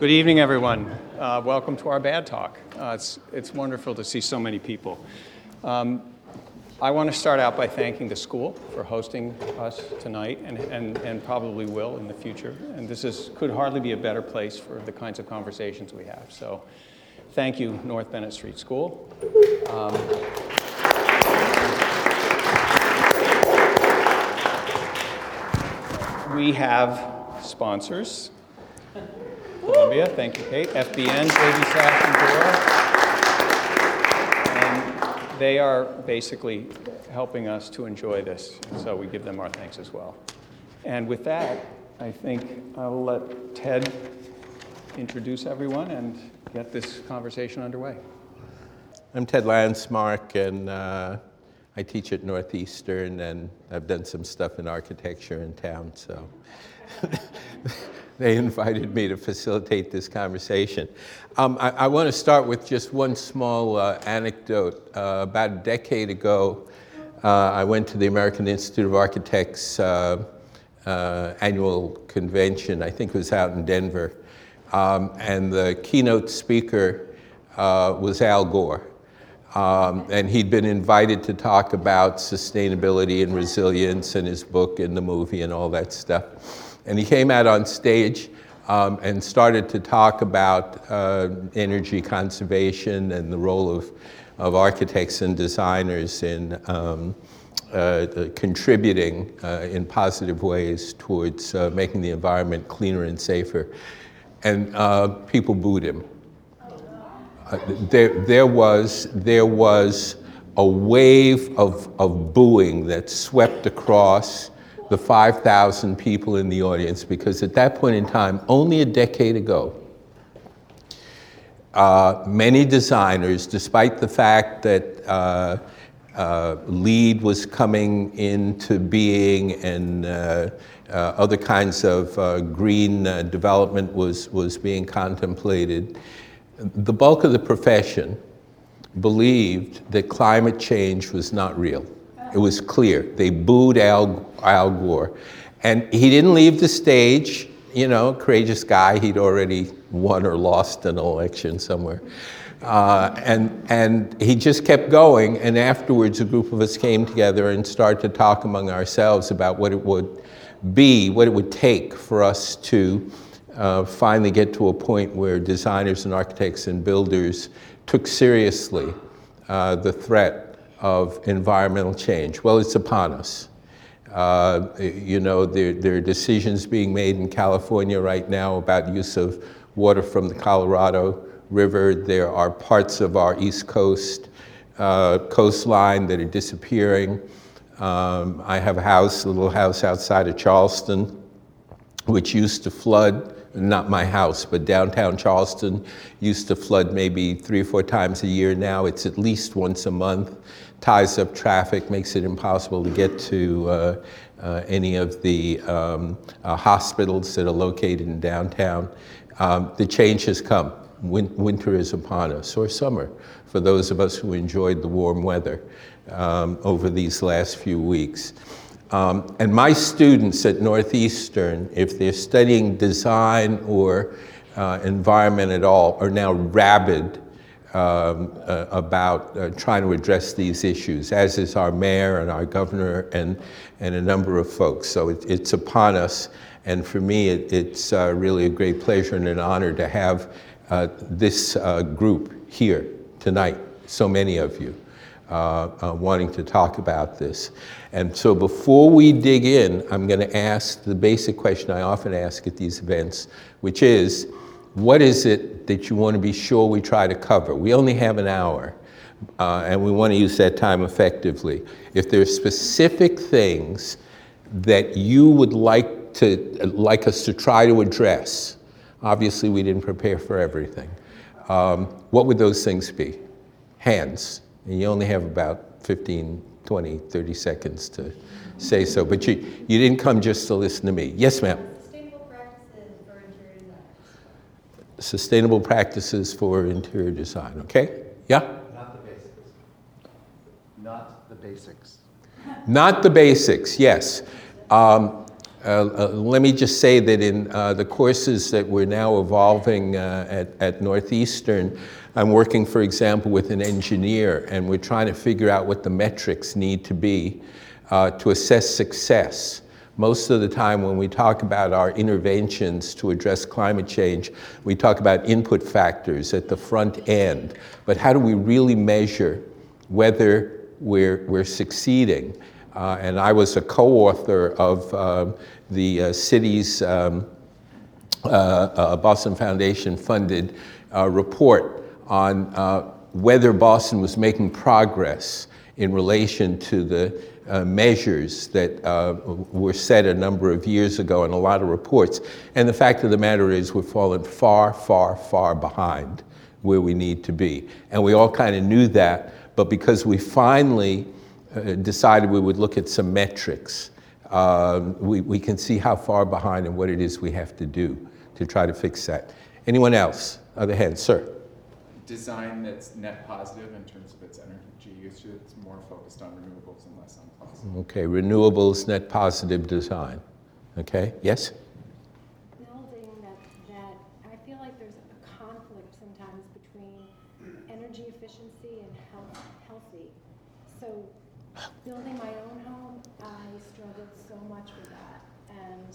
Good evening, everyone. Welcome to our Bad Talk. It's wonderful to see so many people. I want to start out by thanking the school for hosting us tonight and probably will in the future. And could hardly be a better place for the kinds of conversations we have. So thank you, North Bennett Street School. We have sponsors. Columbia, thank you, Kate. FBN, JD Sash, and Dora. And they are basically helping us to enjoy this. So we give them our thanks as well. And with that, I think I'll let Ted introduce everyone and get this conversation underway. I'm Ted Landsmark, and I teach at Northeastern, and I've done some stuff in architecture in town, so they invited me to facilitate this conversation. I want to start with just one small anecdote. About a decade ago, I went to the American Institute of Architects annual convention. I think it was out in Denver. And the keynote speaker was Al Gore. And he'd been invited to talk about sustainability and resilience and his book and the movie and all that stuff. And he came out on stage and started to talk about energy conservation and the role of architects and designers in contributing in positive ways towards making the environment cleaner and safer. And people booed him. There was a wave of booing that swept across the 5,000 people in the audience, because at that point in time, only a decade ago, many designers, despite the fact that LEED was coming into being and other kinds of green development was being contemplated, the bulk of the profession believed that climate change was not real. It was clear. They booed Al Gore. And he didn't leave the stage, courageous guy. He'd already won or lost an election somewhere. And he just kept going. And afterwards, a group of us came together and started to talk among ourselves about what it would be, what it would take for us to finally get to a point where designers and architects and builders took seriously the threat of environmental change. Well, it's upon us. There are decisions being made in California right now about use of water from the Colorado River. There are parts of our East Coast coastline that are disappearing. I have a little house outside of Charleston, which used to flood. Not my house, but downtown Charleston used to flood maybe 3 or 4 times a year. Now it's at least once a month. Ties up traffic, makes it impossible to get to any of the hospitals that are located in downtown. The change has come. Winter is upon us, or summer, for those of us who enjoyed the warm weather over these last few weeks. And my students at Northeastern, if they're studying design or environment at all, are now rabid about trying to address these issues, as is our mayor and our governor and a number of folks. So it's upon us. And for me, it's really a great pleasure and an honor to have this group here tonight, so many of you. Wanting to talk about this. And so before we dig in, I'm going to ask the basic question I often ask at these events, which is, what is it that you want to be sure we try to cover? We only have an hour, and we want to use that time effectively. If there are specific things that you would like us to try to address, obviously we didn't prepare for everything. What would those things be? Hands. And you only have about 15, 20, 30 seconds to say so. But you didn't come just to listen to me. Yes, ma'am? Sustainable practices for interior design. Sustainable practices for interior design, okay? Yeah? Not the basics. Not the basics. Not the basics, yes. Let me just say that in the courses that we're now evolving at Northeastern, I'm working, for example, with an engineer, and we're trying to figure out what the metrics need to be to assess success. Most of the time when we talk about our interventions to address climate change, we talk about input factors at the front end. But how do we really measure whether we're succeeding? And I was a co-author of the city's Boston Foundation funded report on whether Boston was making progress in relation to the measures that were set a number of years ago in a lot of reports. And the fact of the matter is we've fallen far, far, far behind where we need to be. And we all kind of knew that, but because we finally decided we would look at some metrics, we can see how far behind and what it is we have to do to try to fix that. Anyone else? Other hand, sir. Design that's net positive in terms of its energy usage. It's more focused on renewables and less on fossil. Okay, renewables, net positive design. Okay, yes? Building that I feel like there's a conflict sometimes between energy efficiency and healthy. So building my own home, I struggled so much with that. And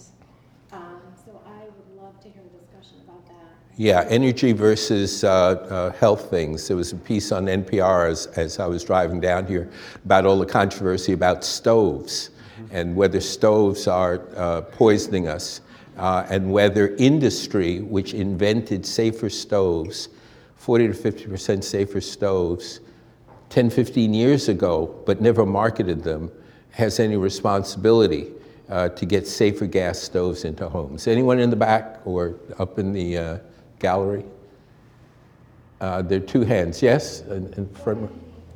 so I would love to hear a discussion about that. Yeah, energy versus health things. There was a piece on NPR as I was driving down here about all the controversy about stoves and whether stoves are poisoning us and whether industry, which invented safer stoves, 40 to 50% safer stoves, 10, 15 years ago, but never marketed them, has any responsibility to get safer gas stoves into homes. Anyone in the back or up in the gallery? There are two hands. Yes, in front.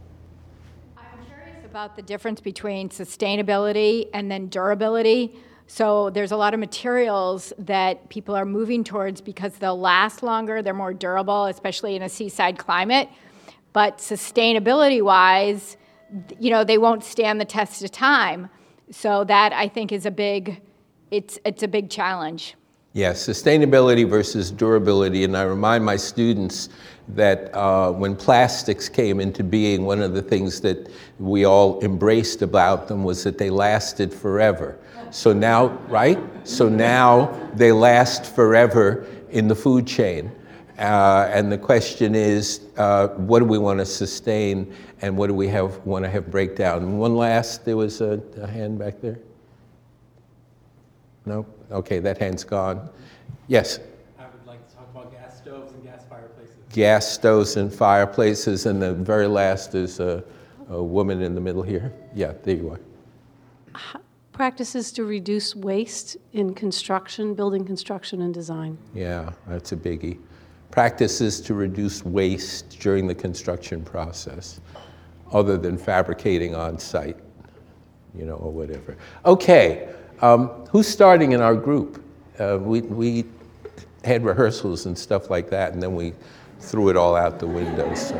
I'm curious about the difference between sustainability and then durability. So there's a lot of materials that people are moving towards because they'll last longer, they're more durable, especially in a seaside climate. But sustainability-wise, they won't stand the test of time. So that, I think, is it's a big challenge. Yes, sustainability versus durability, and I remind my students that when plastics came into being, one of the things that we all embraced about them was that they lasted forever. So now, right? So now they last forever in the food chain. And the question is, what do we want to sustain and what do we want to have break down? And one last, there was a hand back there. No? Okay, that hand's gone. Yes? I would like to talk about gas stoves and gas fireplaces. Gas stoves and fireplaces, and the very last is a woman in the middle here. Yeah, there you are. Practices to reduce waste in construction, building construction and design. Yeah, that's a biggie. Practices to reduce waste during the construction process, other than fabricating on site, or whatever. Okay. Who's starting in our group? We had rehearsals and stuff like that, and then we threw it all out the window. So,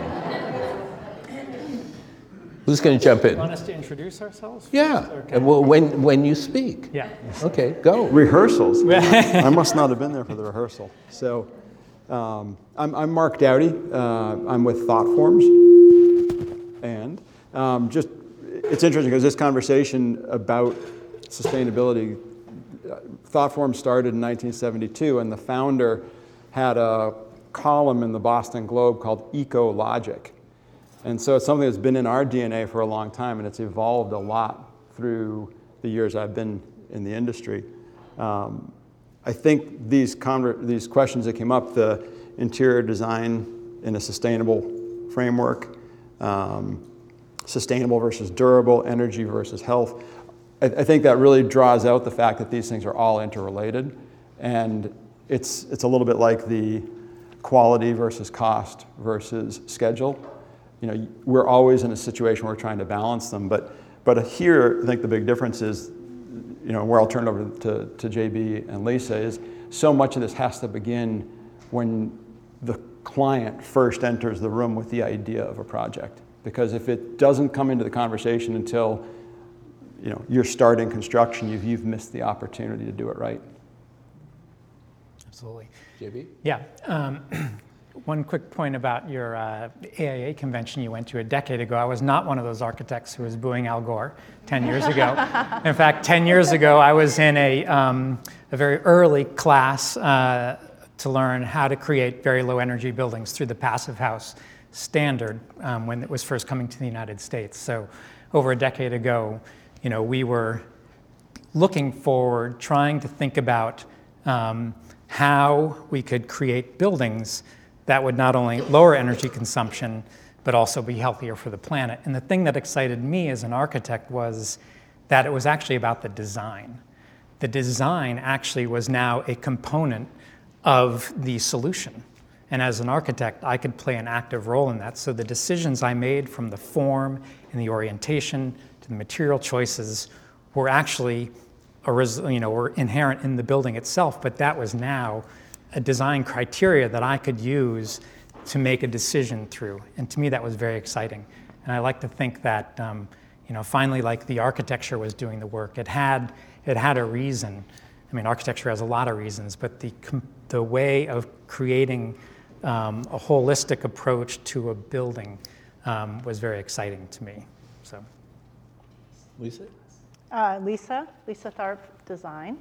who's going to jump in? You want us to introduce ourselves? Yeah. Okay. Well, when you speak. Yeah. Okay, go. Rehearsals. I must not have been there for the rehearsal. So, I'm Mark Dowdy. I'm with ThoughtForms, and it's interesting because this conversation about sustainability, ThoughtForms started in 1972, and the founder had a column in the Boston Globe called Ecologic. And so it's something that's been in our DNA for a long time, and it's evolved a lot through the years I've been in the industry. I think these questions that came up, the interior design in a sustainable framework, sustainable versus durable, energy versus health, I think that really draws out the fact that these things are all interrelated, and it's a little bit like the quality versus cost versus schedule. We're always in a situation where we're trying to balance them, but here I think the big difference is, where I'll turn it over to JB and Lisa, is so much of this has to begin when the client first enters the room with the idea of a project, because if it doesn't come into the conversation until you're starting construction, you've missed the opportunity to do it right. Absolutely. JB? Yeah. One quick point about your AIA convention you went to a decade ago. I was not one of those architects who was booing Al Gore 10 years ago. In fact, 10 years ago, I was in a very early class to learn how to create very low energy buildings through the Passive House standard when it was first coming to the United States. So over a decade ago, we were looking forward, trying to think about how we could create buildings that would not only lower energy consumption, but also be healthier for the planet. And the thing that excited me as an architect was that it was actually about the design. The design actually was now a component of the solution. And as an architect, I could play an active role in that. So the decisions I made, from the form and the orientation to the material choices, were actually were inherent in the building itself, but that was now a design criteria that I could use to make a decision through. And to me, that was very exciting. And I like to think that, finally, like, the architecture was doing the work. It had a reason. I mean, architecture has a lot of reasons, but the way of creating a holistic approach to a building was very exciting to me. So, Lisa? Lisa Tharp Design.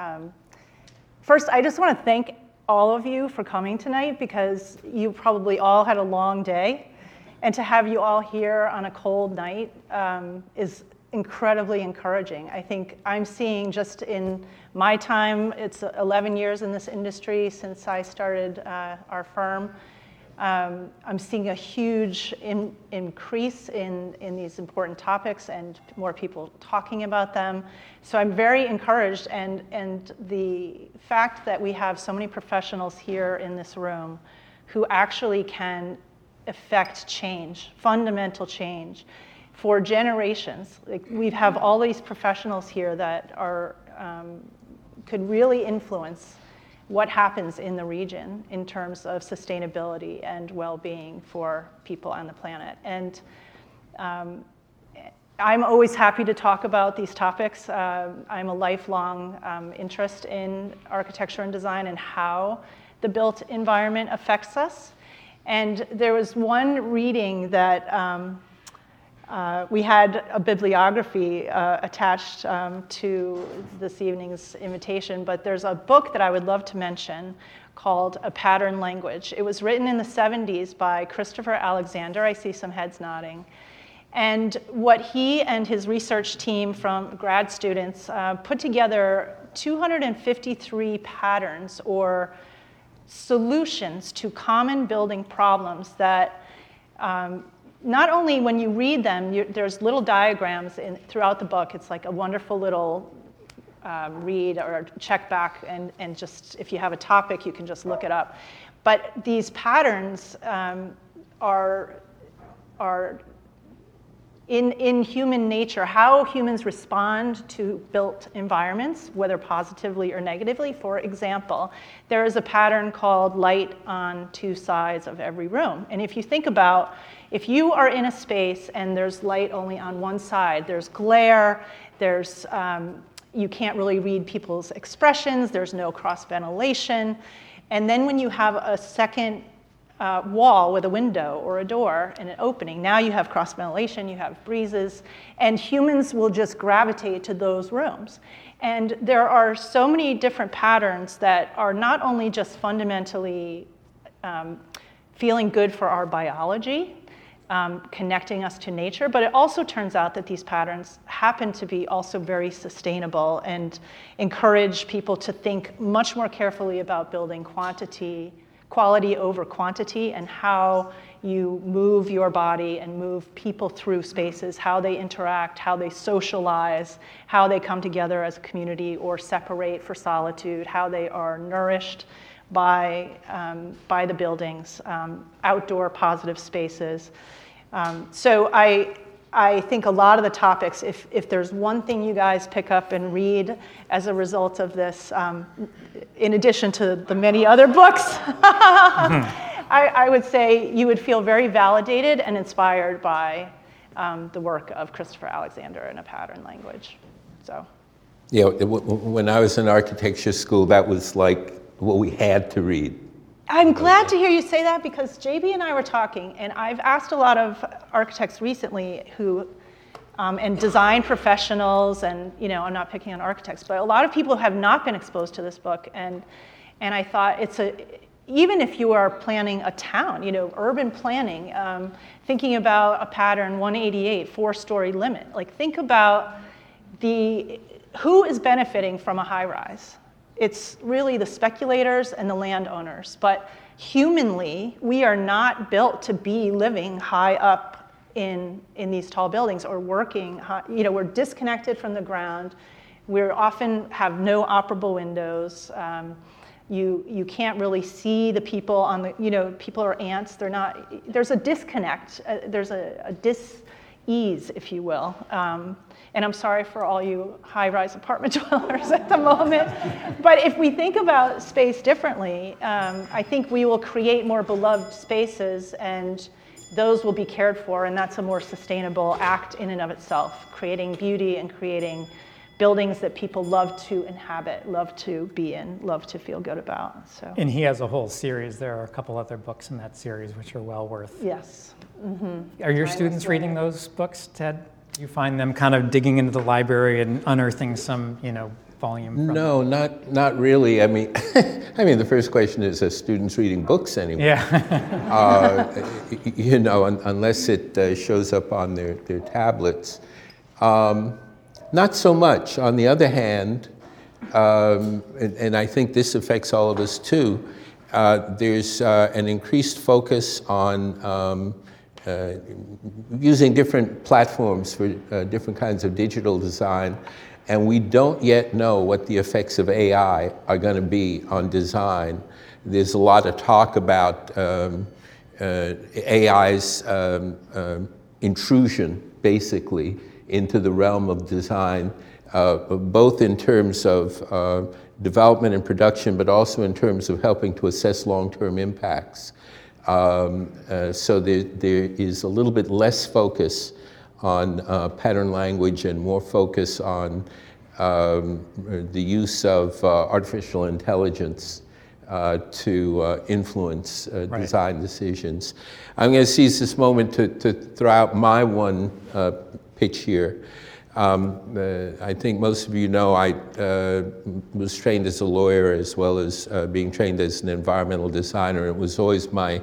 First, I just want to thank all of you for coming tonight, because you probably all had a long day, and to have you all here on a cold night is incredibly encouraging. I think I'm seeing, just in my time, it's 11 years in this industry since I started our firm, I'm seeing a huge increase in these important topics and more people talking about them. So I'm very encouraged, and the fact that we have so many professionals here in this room who actually can affect change, fundamental change, for generations. Like, we have all these professionals here that are could really influence what happens in the region in terms of sustainability and well-being for people on the planet. And I'm always happy to talk about these topics. I'm a lifelong interest in architecture and design and how the built environment affects us. And there was one reading that we had a bibliography attached to this evening's invitation, but there's a book that I would love to mention called A Pattern Language. It was written in the 70s by Christopher Alexander. I see some heads nodding. And what he and his research team from grad students put together 253 patterns or solutions to common building problems that not only when you read them, there's little diagrams throughout the book. It's like a wonderful little read or check back, and just, if you have a topic, you can just look it up. But these patterns are in human nature, how humans respond to built environments, whether positively or negatively. For example, there is a pattern called light on two sides of every room. And if you think about, if you are in a space and there's light only on one side, there's glare, there's you can't really read people's expressions, there's no cross-ventilation. And then when you have a second wall with a window or a door and an opening, now you have cross-ventilation, you have breezes, and humans will just gravitate to those rooms. And there are so many different patterns that are not only just fundamentally feeling good for our biology, connecting us to nature, but it also turns out that these patterns happen to be also very sustainable and encourage people to think much more carefully about building quality over quantity, and how you move your body and move people through spaces, how they interact, how they socialize, how they come together as a community or separate for solitude, how they are nourished by the buildings, outdoor positive spaces. So I think a lot of the topics, if there's one thing you guys pick up and read as a result of this, in addition to the many other books, I would say you would feel very validated and inspired by the work of Christopher Alexander in a pattern language. So. Yeah, when I was in architecture school, that was like what we had to read. I'm glad to hear you say that, because JB and I were talking, and I've asked a lot of architects recently who, and design professionals, and I'm not picking on architects, but a lot of people have not been exposed to this book, and I thought even if you are planning a town, urban planning, thinking about a pattern 188, 4-story limit, like think about who is benefiting from a high rise. It's really the speculators and the landowners, but humanly, we are not built to be living high up in these tall buildings or working high. We're disconnected from the ground. We often have no operable windows. You can't really see the people on the, people are ants. There's a disconnect. There's a dis-ease, if you will. And I'm sorry for all you high-rise apartment dwellers at the moment. But if we think about space differently, I think we will create more beloved spaces, and those will be cared for, and that's a more sustainable act in and of itself, creating beauty and creating buildings that people love to inhabit, love to be in, love to feel good about. So. And he has a whole series. There are a couple other books in that series which are well worth. Yes. Mm-hmm. Are your students reading those books, Ted? Do you find them kind of digging into the library and unearthing some, volume from No, not really. I mean, the first question is, are students reading books anymore? Yeah. Unless it shows up on their tablets. Not so much. On the other hand, and I think this affects all of us too, there's an increased focus on using different platforms for different kinds of digital design, and we don't yet know what the effects of AI are going to be on design. There's a lot of talk about AI's intrusion, basically, into the realm of design, both in terms of development and production, but also in terms of helping to assess long-term impacts. So there is a little bit less focus on pattern language and more focus on the use of artificial intelligence to influence design decisions. I'm going to seize this moment to throw out my one pitch here. I think most of you know I was trained as a lawyer as well as being trained as an environmental designer. It was always my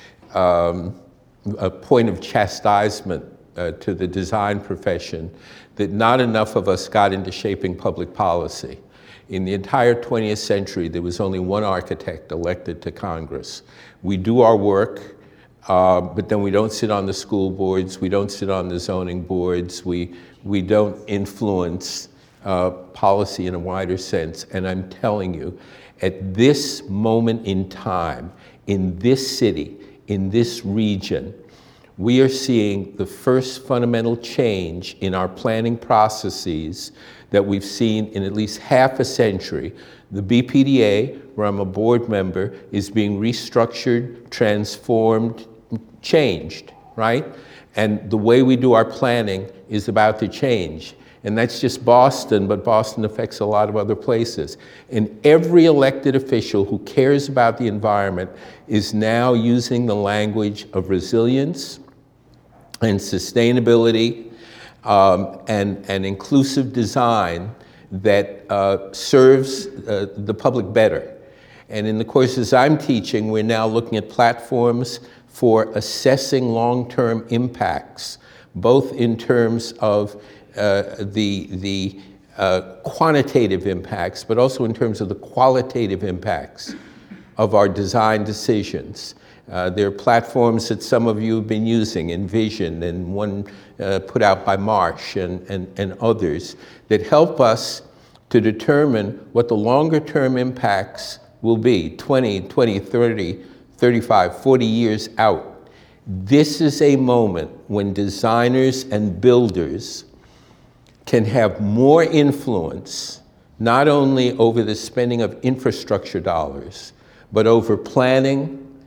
a point of chastisement to the design profession that not enough of us got into shaping public policy. In the entire 20th century, there was only one architect elected to Congress. We do our work, but then we don't sit on the school boards, we don't sit on the zoning boards, we don't influence policy in a wider sense. And I'm telling you, at this moment in time, in this city, in this region, we are seeing the first fundamental change in our planning processes that we've seen in at least half a century. The BPDA, where I'm a board member, is being restructured, transformed, changed, right? And the way we do our planning is about to change. And that's just Boston, but Boston affects a lot of other places. And every elected official who cares about the environment is now using the language of resilience and sustainability and inclusive design that serves the public better. And in the courses I'm teaching, we're now looking at platforms for assessing long-term impacts, both in terms of the quantitative impacts, but also in terms of the qualitative impacts of our design decisions. There are platforms that some of you have been using, Envision, and one put out by Marsh and others, that help us to determine what the longer-term impacts will be, 20, 30, 35, 40 years out. This is a moment when designers and builders can have more influence, not only over the spending of infrastructure dollars, but over planning,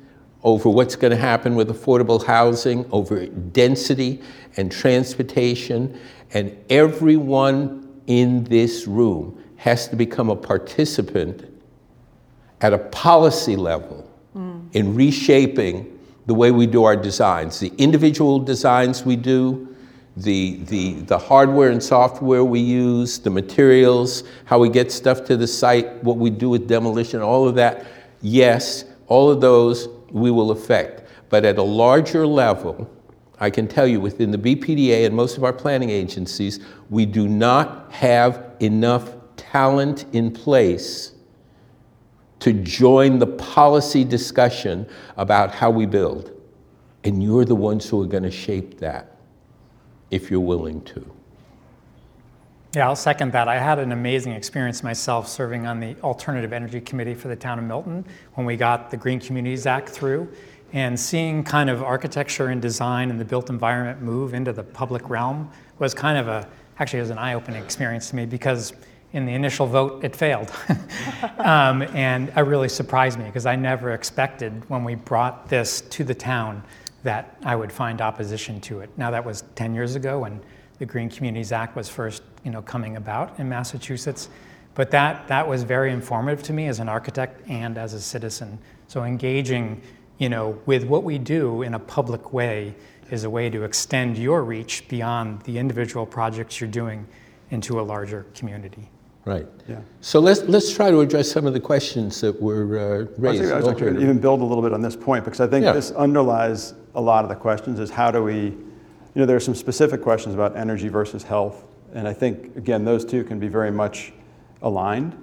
over what's going to happen with affordable housing, over density and transportation, and everyone in this room has to become a participant at a policy level in reshaping the way we do our designs. The individual designs we do, the hardware and software we use, the materials, how we get stuff to the site, what we do with demolition, all of that, yes, all of those we will affect. But at a larger level, I can tell you within the BPDA and most of our planning agencies, we do not have enough talent in place to join the policy discussion about how we build. And you're the ones who are going to shape that, if you're willing to. Yeah, I'll second that. I had an amazing experience myself serving on the Alternative Energy Committee for the town of Milton when we got the Green Communities Act through, and seeing kind of architecture and design and the built environment move into the public realm was kind of actually it was an eye-opening experience to me, because in the initial vote, it failed. And it really surprised me, because I never expected when we brought this to the town that I would find opposition to it. Now, that was 10 years ago when the Green Communities Act was first coming about in Massachusetts. But that was very informative to me as an architect and as a citizen. So engaging with what we do in a public way is a way to extend your reach beyond the individual projects you're doing into a larger community. Right. Yeah. So let's try to address some of the questions that were raised. I was actually going to even build a little bit on this point, because I think this underlies a lot of the questions, is how do we, there are some specific questions about energy versus health. And I think, again, those two can be very much aligned.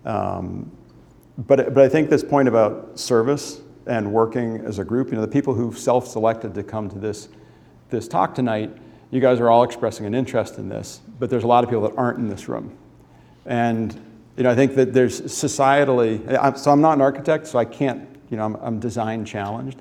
But I think this point about service and working as a group, the people who've self-selected to come to this talk tonight, you guys are all expressing an interest in this, but there's a lot of people that aren't in this room. And I think that there's societally, so I'm not an architect, so I can't, I'm design challenged.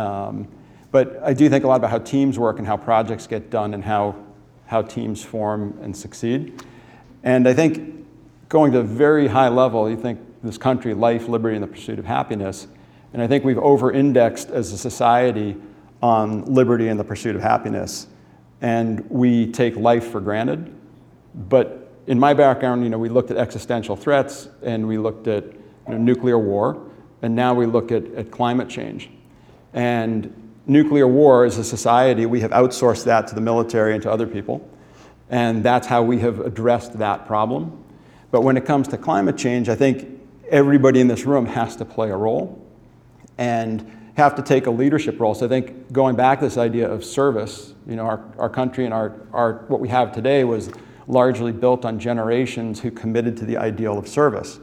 But I do think a lot about how teams work and how projects get done and how teams form and succeed. And I think going to a very high level, you think this country, life, liberty, and the pursuit of happiness. And I think we've over-indexed as a society on liberty and the pursuit of happiness. And we take life for granted. But in my background, we looked at existential threats, and we looked at nuclear war, and now we look at climate change. And nuclear war, as a society, we have outsourced that to the military and to other people, and that's how we have addressed that problem. But when it comes to climate change, I think everybody in this room has to play a role and have to take a leadership role. So I think going back to this idea of service, our country and our what we have today was largely built on generations who committed to the ideal of service.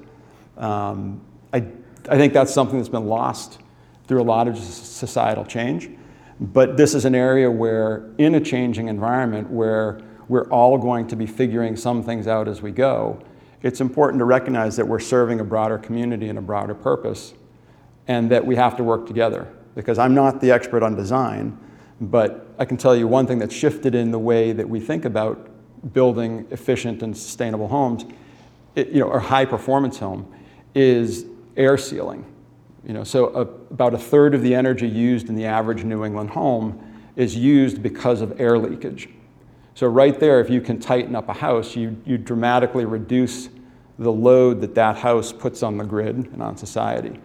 I think that's something that's been lost through a lot of societal change. But this is an area where, in a changing environment where we're all going to be figuring some things out as we go, it's important to recognize that we're serving a broader community and a broader purpose, and that we have to work together. Because I'm not the expert on design, but I can tell you one thing that's shifted in the way that we think about building efficient and sustainable homes, or high performance home, is air sealing. So about a third of the energy used in the average New England home is used because of air leakage. So right there, if you can tighten up a house, you dramatically reduce the load that house puts on the grid and on society.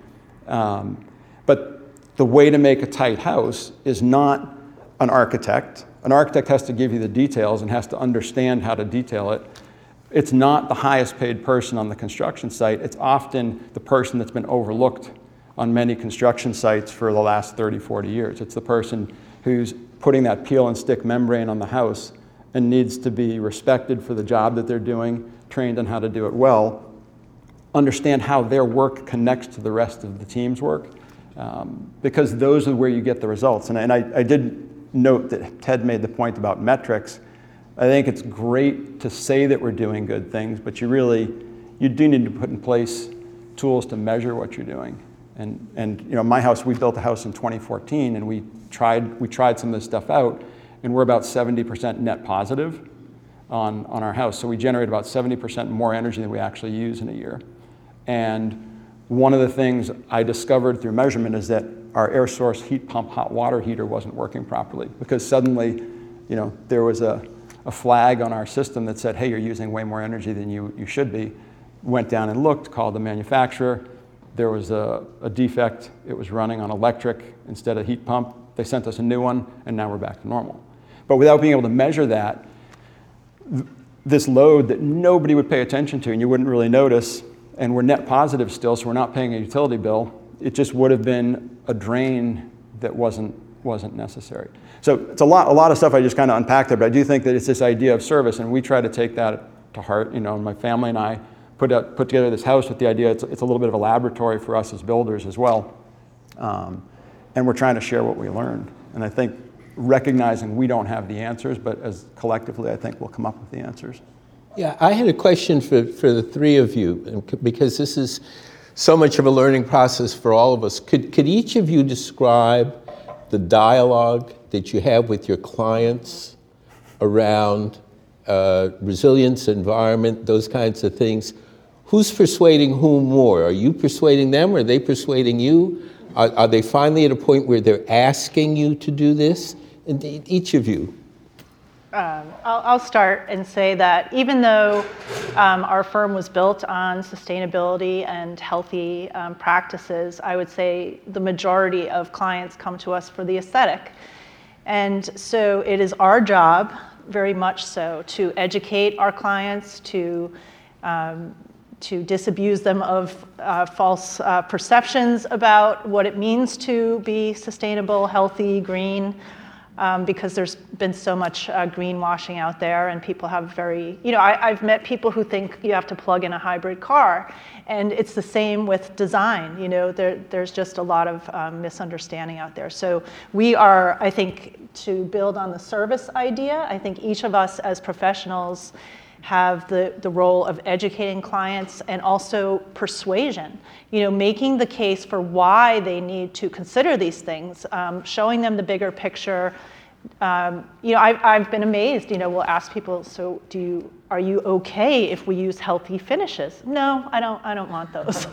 But the way to make a tight house is not an architect. An architect has to give you the details and has to understand how to detail it. It's not the highest paid person on the construction site. It's often the person that's been overlooked on many construction sites for the last 30, 40 years. It's the person who's putting that peel and stick membrane on the house and needs to be respected for the job that they're doing, trained on how to do it well, understand how their work connects to the rest of the team's work, because those are where you get the results. And I did note that Ted made the point about metrics. I think it's great to say that we're doing good things, but you do need to put in place tools to measure what you're doing. And my house, we built a house in 2014, and we tried some of this stuff out, and we're about 70% net positive on our house. So we generate about 70% more energy than we actually use in a year. And one of the things I discovered through measurement is that our air source heat pump hot water heater wasn't working properly, because suddenly, there was a flag on our system that said, hey, you're using way more energy than you should be. Went down and looked, called the manufacturer. There was a defect. It was running on electric instead of heat pump. They sent us a new one, and now we're back to normal. But without being able to measure that, this load that nobody would pay attention to and you wouldn't really notice, and we're net positive still, so we're not paying a utility bill, it just would have been a drain that wasn't necessary. So it's a lot of stuff I just kind of unpacked there, but I do think that it's this idea of service, and we try to take that to heart. My family and I put together this house with the idea it's a little bit of a laboratory for us as builders as well. And we're trying to share what we learned. And I think recognizing we don't have the answers, but as collectively, I think we'll come up with the answers. Yeah, I had a question for the three of you, because this is so much of a learning process for all of us. Could each of you describe the dialogue that you have with your clients around resilience, environment, those kinds of things? Who's persuading whom more? Are you persuading them, or are they persuading you? Are they finally at a point where they're asking you to do this? And each of you. I'll start and say that even though our firm was built on sustainability and healthy practices, I would say the majority of clients come to us for the aesthetic. And so it is our job, very much so, to educate our clients, to disabuse them of false perceptions about what it means to be sustainable, healthy, green, because there's been so much greenwashing out there, and people have I've met people who think you have to plug in a hybrid car, and it's the same with design. There's just a lot of misunderstanding out there. So we are, I think, to build on the service idea, I think each of us as professionals have the role of educating clients and also persuasion, making the case for why they need to consider these things, showing them the bigger picture. I've been amazed, we'll ask people, so are you okay if we use healthy finishes? No, I don't want those.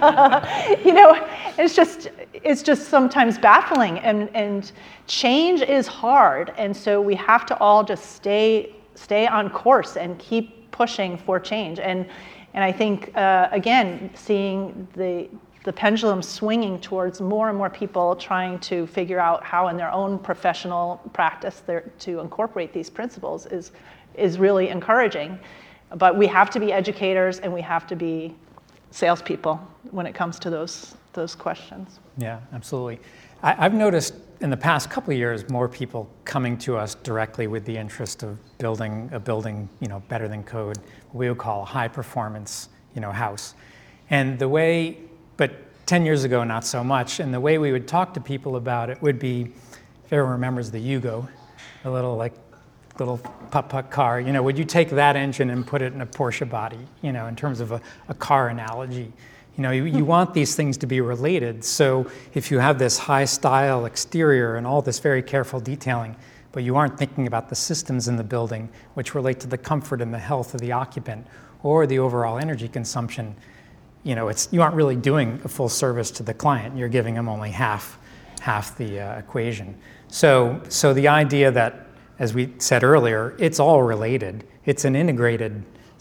It's just sometimes baffling, and change is hard. And so we have to all just stay on course and keep pushing for change. And I think, again, seeing the pendulum swinging towards more and more people trying to figure out how in their own professional practice to incorporate these principles is really encouraging. But we have to be educators, and we have to be salespeople when it comes to those questions. Yeah, absolutely. I've noticed in the past couple of years more people coming to us directly with the interest of building a building, better than code, what we would call a high performance, house. And but 10 years ago, not so much. And the way we would talk to people about it would be, if everyone remembers the Yugo, the little putt-putt car, would you take that engine and put it in a Porsche body, in terms of a car analogy? You want these things to be related. So if you have this high style exterior and all this very careful detailing, but you aren't thinking about the systems in the building, which relate to the comfort and the health of the occupant or the overall energy consumption, you aren't really doing a full service to the client. You're giving them only half the equation. So the idea that, as we said earlier, it's all related. It's an integrated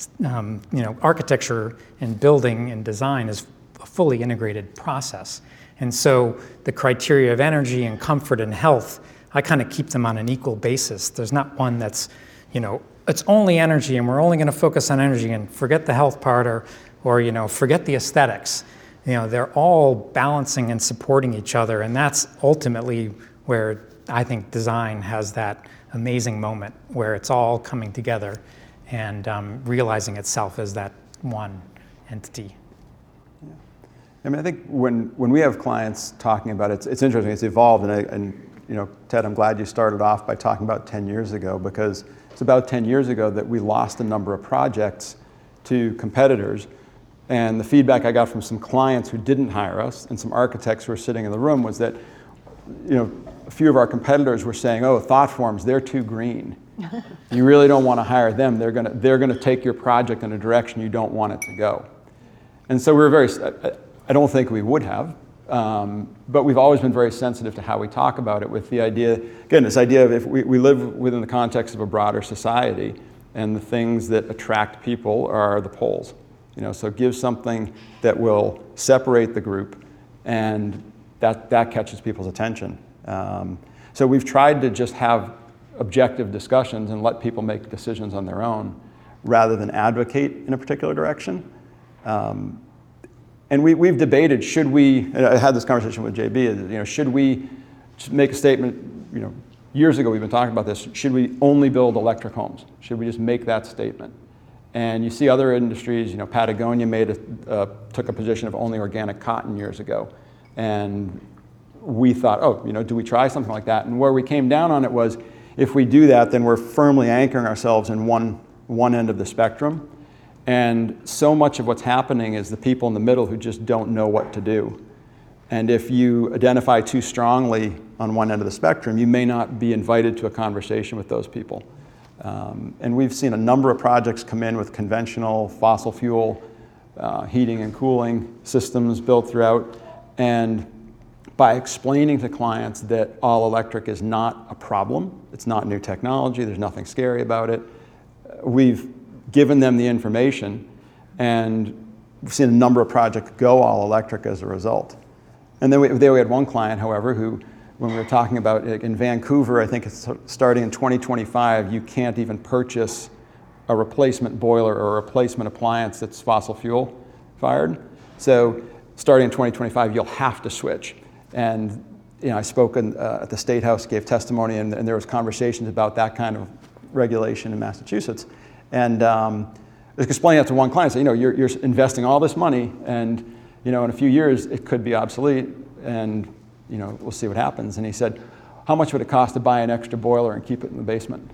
architecture and building and design is a fully integrated process. And so the criteria of energy and comfort and health, I kind of keep them on an equal basis. There's not one that's, it's only energy and we're only going to focus on energy and forget the health part or forget the aesthetics. They're all balancing and supporting each other. And that's ultimately where I think design has that amazing moment where it's all coming together and realizing itself as that one entity. Yeah. I think when we have clients talking about it, it's interesting. It's evolved, and Ted, I'm glad you started off by talking about 10 years ago, because it's about 10 years ago that we lost a number of projects to competitors, and the feedback I got from some clients who didn't hire us and some architects who were sitting in the room was that, a few of our competitors were saying, "Oh, ThoughtForms, they're too green. You really don't want to hire them. They're gonna take your project in a direction you don't want it to go." And so we were I don't think we would have, But we've always been very sensitive to how we talk about it, with the idea, again, this idea of if we live within the context of a broader society, and the things that attract people are the poles. So give something that will separate the group, and that catches people's attention. So we've tried to just have objective discussions and let people make decisions on their own, rather than advocate in a particular direction. And we've debated, should we, and I had this conversation with JB, should we make a statement, years ago we've been talking about this, should we only build electric homes? Should we just make that statement? And you see other industries, Patagonia took a position of only organic cotton years ago. And we thought, do we try something like that? And where we came down on it was, if we do that, then we're firmly anchoring ourselves in one end of the spectrum. And so much of what's happening is the people in the middle who just don't know what to do. And if you identify too strongly on one end of the spectrum, you may not be invited to a conversation with those people. And we've seen a number of projects come in with conventional fossil fuel heating and cooling systems built throughout. And by explaining to clients that all electric is not a problem, it's not new technology, there's nothing scary about it, we've given them the information, and we've seen a number of projects go all electric as a result. And then we had one client, however, who, when we were talking about in Vancouver, I think it's starting in 2025, you can't even purchase a replacement boiler or a replacement appliance that's fossil fuel fired. So starting in 2025, you'll have to switch. And I spoke at the State House, gave testimony, and there was conversations about that kind of regulation in Massachusetts. And I was explaining that to one client, you're investing all this money, and in a few years it could be obsolete, and we'll see what happens. And he said, how much would it cost to buy an extra boiler and keep it in the basement?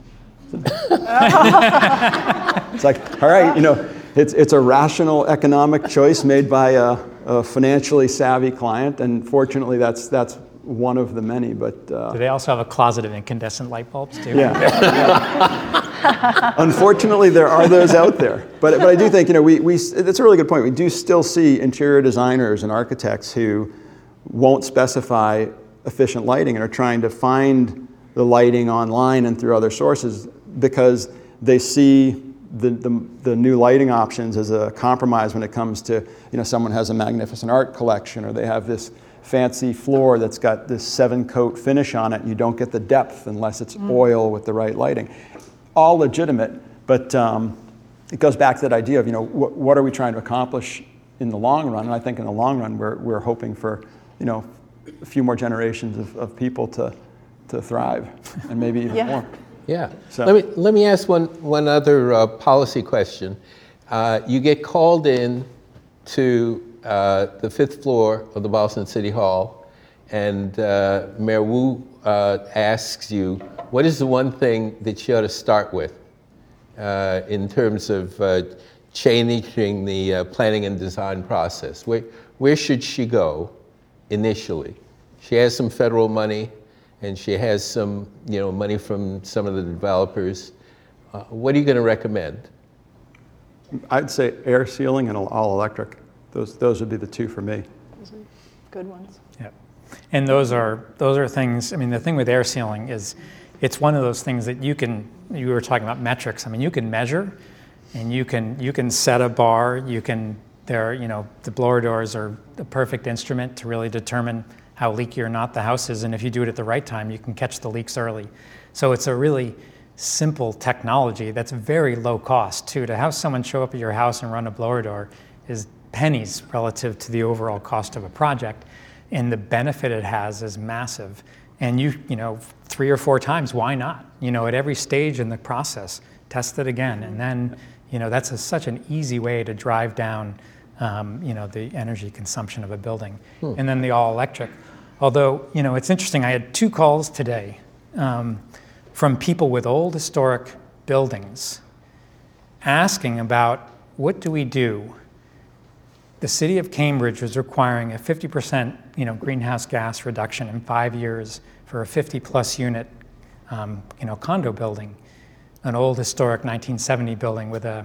It's like, all right, it's a rational economic choice made by a financially savvy client, and fortunately that's one of the many. But do they also have a closet of incandescent light bulbs too? Yeah. Unfortunately, there are those out there. But I do think it's a really good point. We do still see interior designers and architects who won't specify efficient lighting and are trying to find the lighting online and through other sources because they see the new lighting options as a compromise when it comes to, someone has a magnificent art collection, or they have this fancy floor that's got this 7-coat finish on it, and you don't get the depth unless it's oil with the right lighting. All legitimate, but it goes back to that idea of, what are we trying to accomplish in the long run? And I think in the long run, we're hoping for, a few more generations of people to thrive, and maybe even more. Yeah. So. Let me ask one other policy question. You get called in to the 5th floor of the Boston City Hall, and Mayor Wu asks you, what is the one thing that you ought to start with in terms of changing the planning and design process? Where should she go initially? She has some federal money, and she has some money from some of the developers. What are you going to recommend? I'd say air sealing and all electric. Those would be the two for me. Those are good ones. Yeah, and those are things. The thing with air sealing is, it's one of those things that you were talking about metrics. You can measure, and you can set a bar. The blower doors are the perfect instrument to really determine how leaky or not the house is, and if you do it at the right time, you can catch the leaks early. So it's a really simple technology that's very low cost too. To have someone show up at your house and run a blower door is pennies relative to the overall cost of a project, and the benefit it has is massive. And 3 or 4 times, why not? At every stage in the process, test it again, and then that's such an easy way to drive down the energy consumption of a building. And then the all electric. Although, it's interesting, I had 2 calls today from people with old historic buildings asking about, what do we do? The city of Cambridge was requiring a 50% greenhouse gas reduction in 5 years for a 50-plus unit condo building, an old historic 1970 building with a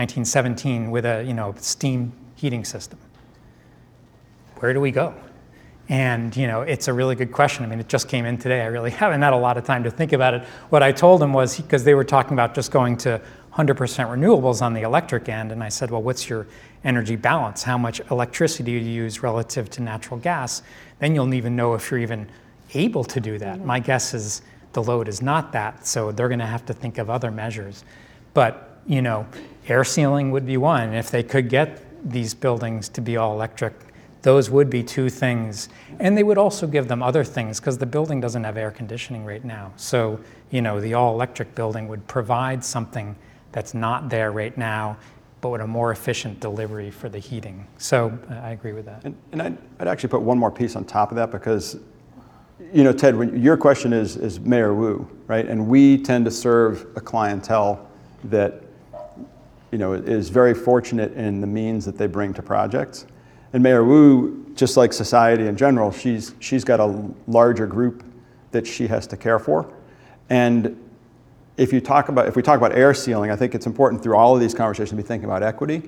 1917 with a steam heating system. Where do we go? And it's a really good question. I mean, it just came in today. I really haven't had a lot of time to think about it. What I told them was, because they were talking about just going to 100% renewables on the electric end, and I said, well, what's your energy balance? How much electricity do you use relative to natural gas? Then you'll even know if you're even able to do that. My guess is the load is not that, so they're going to have to think of other measures. But, air sealing would be one. If they could get these buildings to be all electric, those would be two things. And they would also give them other things, because the building doesn't have air conditioning right now. So, the all-electric building would provide something that's not there right now, but with a more efficient delivery for the heating. So I agree with that. And I'd actually put one more piece on top of that, because, Ted, your question is Mayor Wu, right? And we tend to serve a clientele that, is very fortunate in the means that they bring to projects. And Mayor Wu, just like society in general, she's got a larger group that she has to care for. And if we talk about air sealing, I think it's important through all of these conversations to be thinking about equity.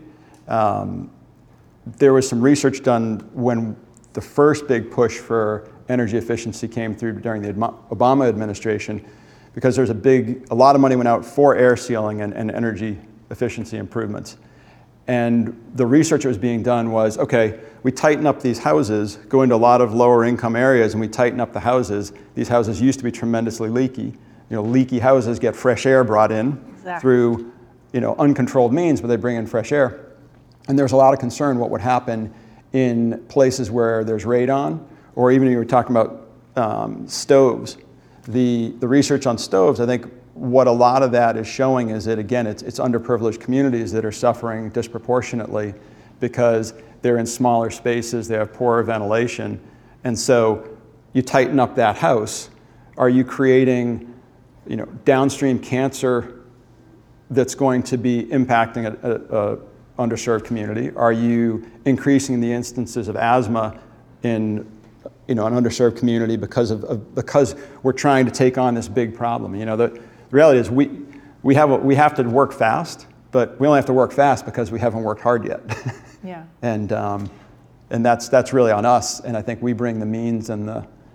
There was some research done when the first big push for energy efficiency came through during the Obama administration, because there's a lot of money went out for air sealing and energy efficiency improvements. And the research that was being done was, okay, we tighten up these houses, go into a lot of lower income areas, and we tighten up the houses. These houses used to be tremendously leaky. Leaky houses get fresh air brought in through, uncontrolled means, but they bring in fresh air. And there's a lot of concern what would happen in places where there's radon, or even you were talking about stoves. The research on stoves, I think what a lot of that is showing is that, again, it's underprivileged communities that are suffering disproportionately because they're in smaller spaces, they have poorer ventilation. And so you tighten up that house. Are you creating downstream cancer that's going to be impacting a underserved community? Are you increasing the instances of asthma in an underserved community because we're trying to take on this big problem? The reality is we have to work fast, but we only have to work fast because we haven't worked hard yet. Yeah. And that's really on us. And I think we bring the means and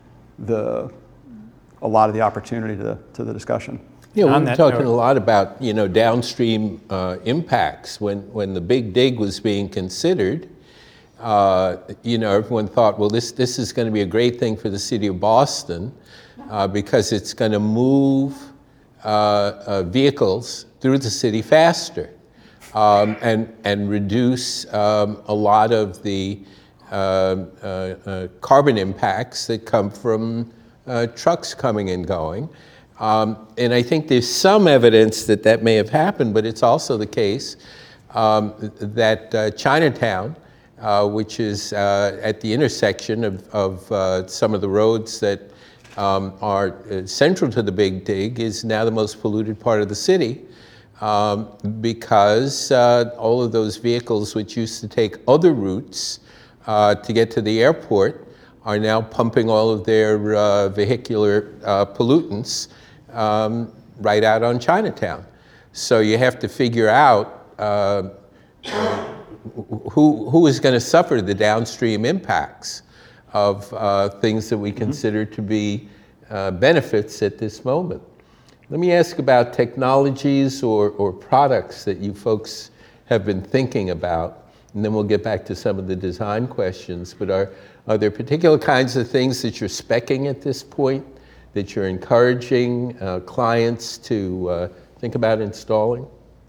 a lot of the opportunity to the discussion. Yeah, we've been talking a lot about downstream impacts. When the big dig was being considered, everyone thought, well, this is going to be a great thing for the city of Boston because it's going to move vehicles through the city faster and reduce a lot of the carbon impacts that come from trucks coming and going. And I think there's some evidence that may have happened, but it's also the case that Chinatown, which is at the intersection of some of the roads that are central to the Big Dig, is now the most polluted part of the city because all of those vehicles which used to take other routes to get to the airport are now pumping all of their vehicular pollutants right out on Chinatown. So you have to figure out who is going to suffer the downstream impacts of things that we consider to be benefits at this moment. Let me ask about technologies or products that you folks have been thinking about, and then we'll get back to some of the design questions. But are there particular kinds of things that you're speccing at this point, that you're encouraging clients to think about installing?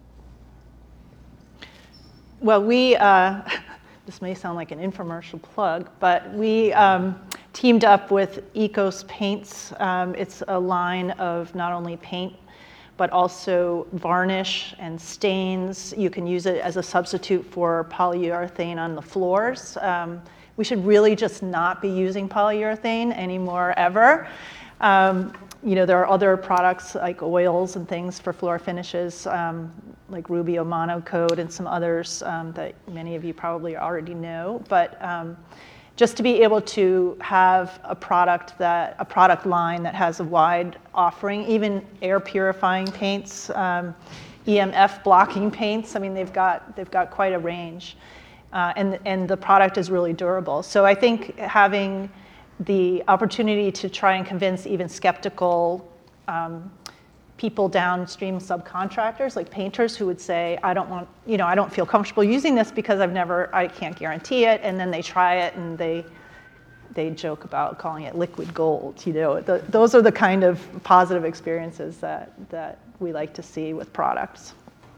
Well, this may sound like an infomercial plug, but we teamed up with Ecos Paints. It's a line of not only paint, but also varnish and stains. You can use it as a substitute for polyurethane on the floors. We should really just not be using polyurethane anymore, ever. There are other products like oils and things for floor finishes, like Rubio Monocoat and some others that many of you probably already know. But just to be able to have a product line that has a wide offering, even air purifying paints, EMF blocking paints. I mean, they've got quite a range, and the product is really durable. So I think having the opportunity to try and convince even skeptical people downstream, subcontractors like painters, who would say, I don't feel comfortable using this because I can't guarantee it. And then they try it and they joke about calling it liquid gold. Those are the kind of positive experiences that we like to see with products.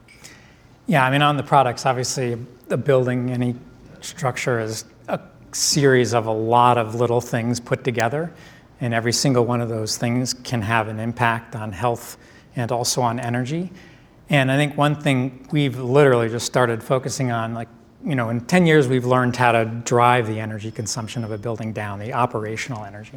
Yeah, I mean, on the products, obviously, a building, any structure is a series of a lot of little things put together, and every single one of those things can have an impact on health and also on energy. And I think one thing we've literally just started focusing on, in 10 years, we've learned how to drive the energy consumption of a building down, the operational energy.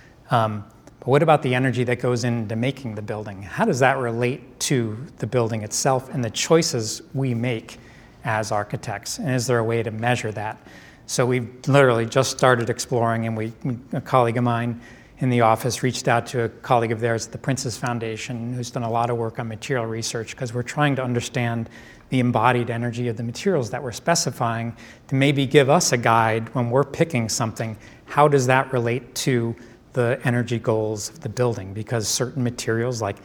But what about the energy that goes into making the building? How does that relate to the building itself and the choices we make as architects? And is there a way to measure that? So we've literally just started exploring, and a colleague of mine in the office reached out to a colleague of theirs at the Princess Foundation, who's done a lot of work on material research, because we're trying to understand the embodied energy of the materials that we're specifying to maybe give us a guide when we're picking something. How does that relate to the energy goals of the building? Because certain materials like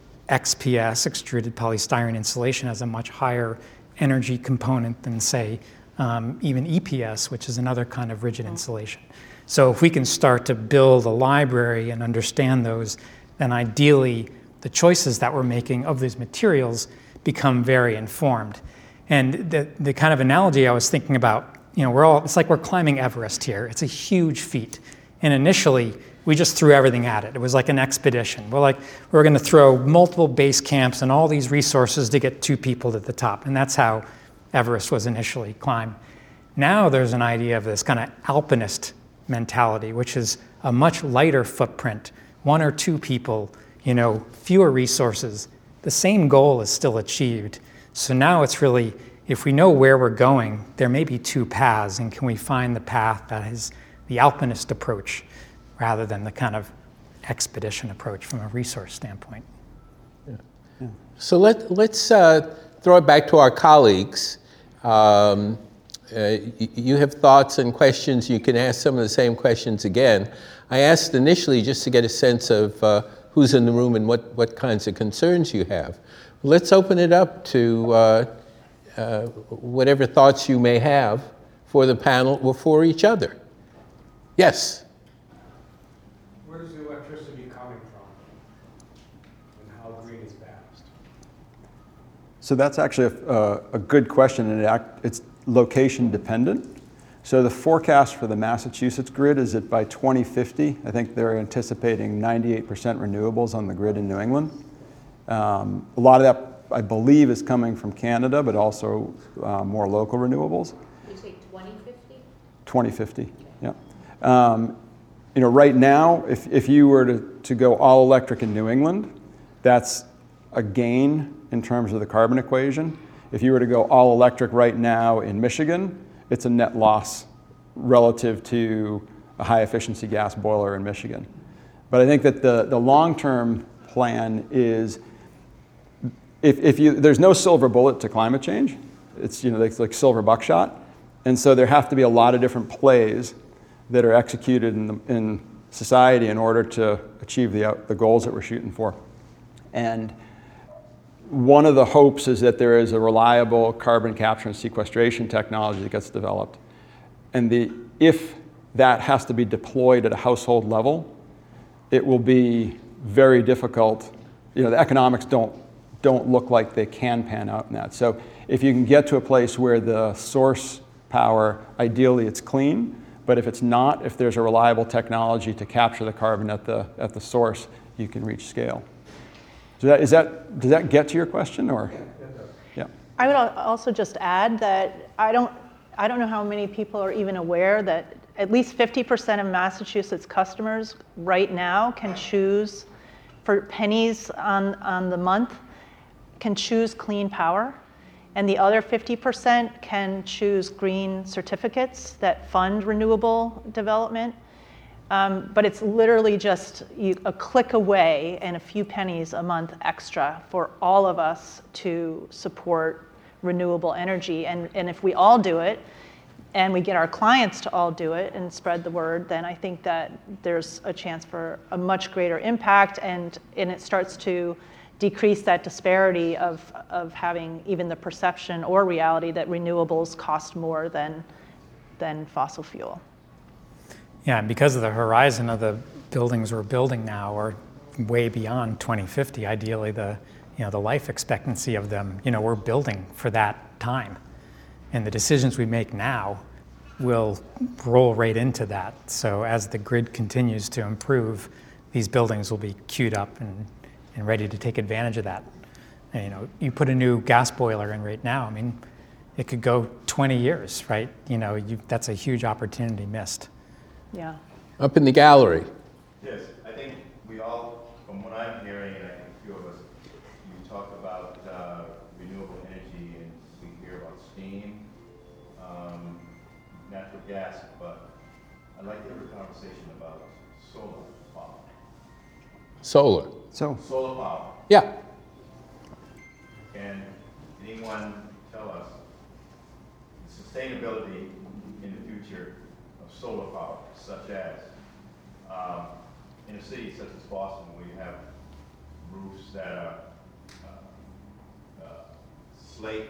XPS, extruded polystyrene insulation, has a much higher energy component than, say, even EPS, which is another kind of rigid insulation. So if we can start to build a library and understand those, then ideally the choices that we're making of these materials become very informed. And the kind of analogy I was thinking about, it's like we're climbing Everest here. It's a huge feat. And initially, we just threw everything at it. It was like an expedition. We're going to throw multiple base camps and all these resources to get 2 people to the top. And that's how Everest was initially climbed. Now there's an idea of this kind of alpinist mentality, which is a much lighter footprint, 1 or 2 people, fewer resources. The same goal is still achieved. So now it's really, if we know where we're going, there may be 2 paths, and can we find the path that is the alpinist approach rather than the kind of expedition approach from a resource standpoint? Yeah. So let's throw it back to our colleagues. You have thoughts and questions. You can ask some of the same questions again. I asked initially just to get a sense of who's in the room and what kinds of concerns you have. Let's open it up to whatever thoughts you may have for the panel or for each other. Yes? Where is the electricity coming from? And how green is best? So that's actually a good question, and it's location dependent. So the forecast for the Massachusetts grid is that by 2050, I think they're anticipating 98% renewables on the grid in New England. A lot of that, I believe, is coming from Canada, but also more local renewables. You say 2050? 2050, yeah. Right now, if you were to go all electric in New England, that's a gain in terms of the carbon equation. If you were to go all electric right now in Michigan, it's a net loss relative to a high efficiency gas boiler in Michigan. But I think that the long-term plan is, there's no silver bullet to climate change. It's like silver buckshot. And so there have to be a lot of different plays that are executed in society in order to achieve the goals that we're shooting for. And one of the hopes is that there is a reliable carbon capture and sequestration technology that gets developed. And if that has to be deployed at a household level, it will be very difficult. The economics don't look like they can pan out in that. So if you can get to a place where the source power, ideally it's clean, but if it's not, if there's a reliable technology to capture the carbon at the source, you can reach scale. Does that get to your question, or? Yeah. I would also just add that I don't know how many people are even aware that at least 50% of Massachusetts customers right now can choose, for pennies on the month, can choose clean power. And the other 50% can choose green certificates that fund renewable development. But it's literally just a click away and a few pennies a month extra for all of us to support renewable energy. And if we all do it, and we get our clients to all do it and spread the word, then I think that there's a chance for a much greater impact, and it starts to decrease that disparity of having even the perception or reality that renewables cost more than fossil fuel. Yeah, and because of the horizon of the buildings we're building now are way beyond 2050, ideally the life expectancy of them, we're building for that time. And the decisions we make now will roll right into that. So as the grid continues to improve, these buildings will be queued up and ready to take advantage of that. And, you put a new gas boiler in right now, it could go 20 years, right? That's a huge opportunity missed. Yeah. Up in the gallery. Yes, I think we all, from what I'm hearing, and I think a few of us, you talk about renewable energy, and we hear about steam, natural gas, but I'd like to have a conversation about solar power. Solar. Solar power. Yeah. Can anyone tell us the sustainability in the future of solar power, such as in a city such as Boston, where you have roofs that are slate,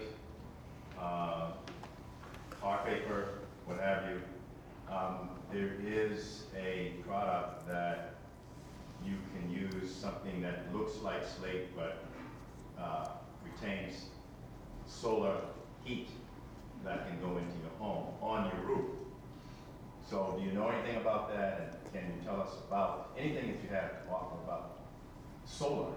tar paper, what have you. There is a product that you can use, something that looks like slate but retains solar heat that can go into your home on your roof. So do you know anything about that? And can you tell us about anything that you have to offer about solar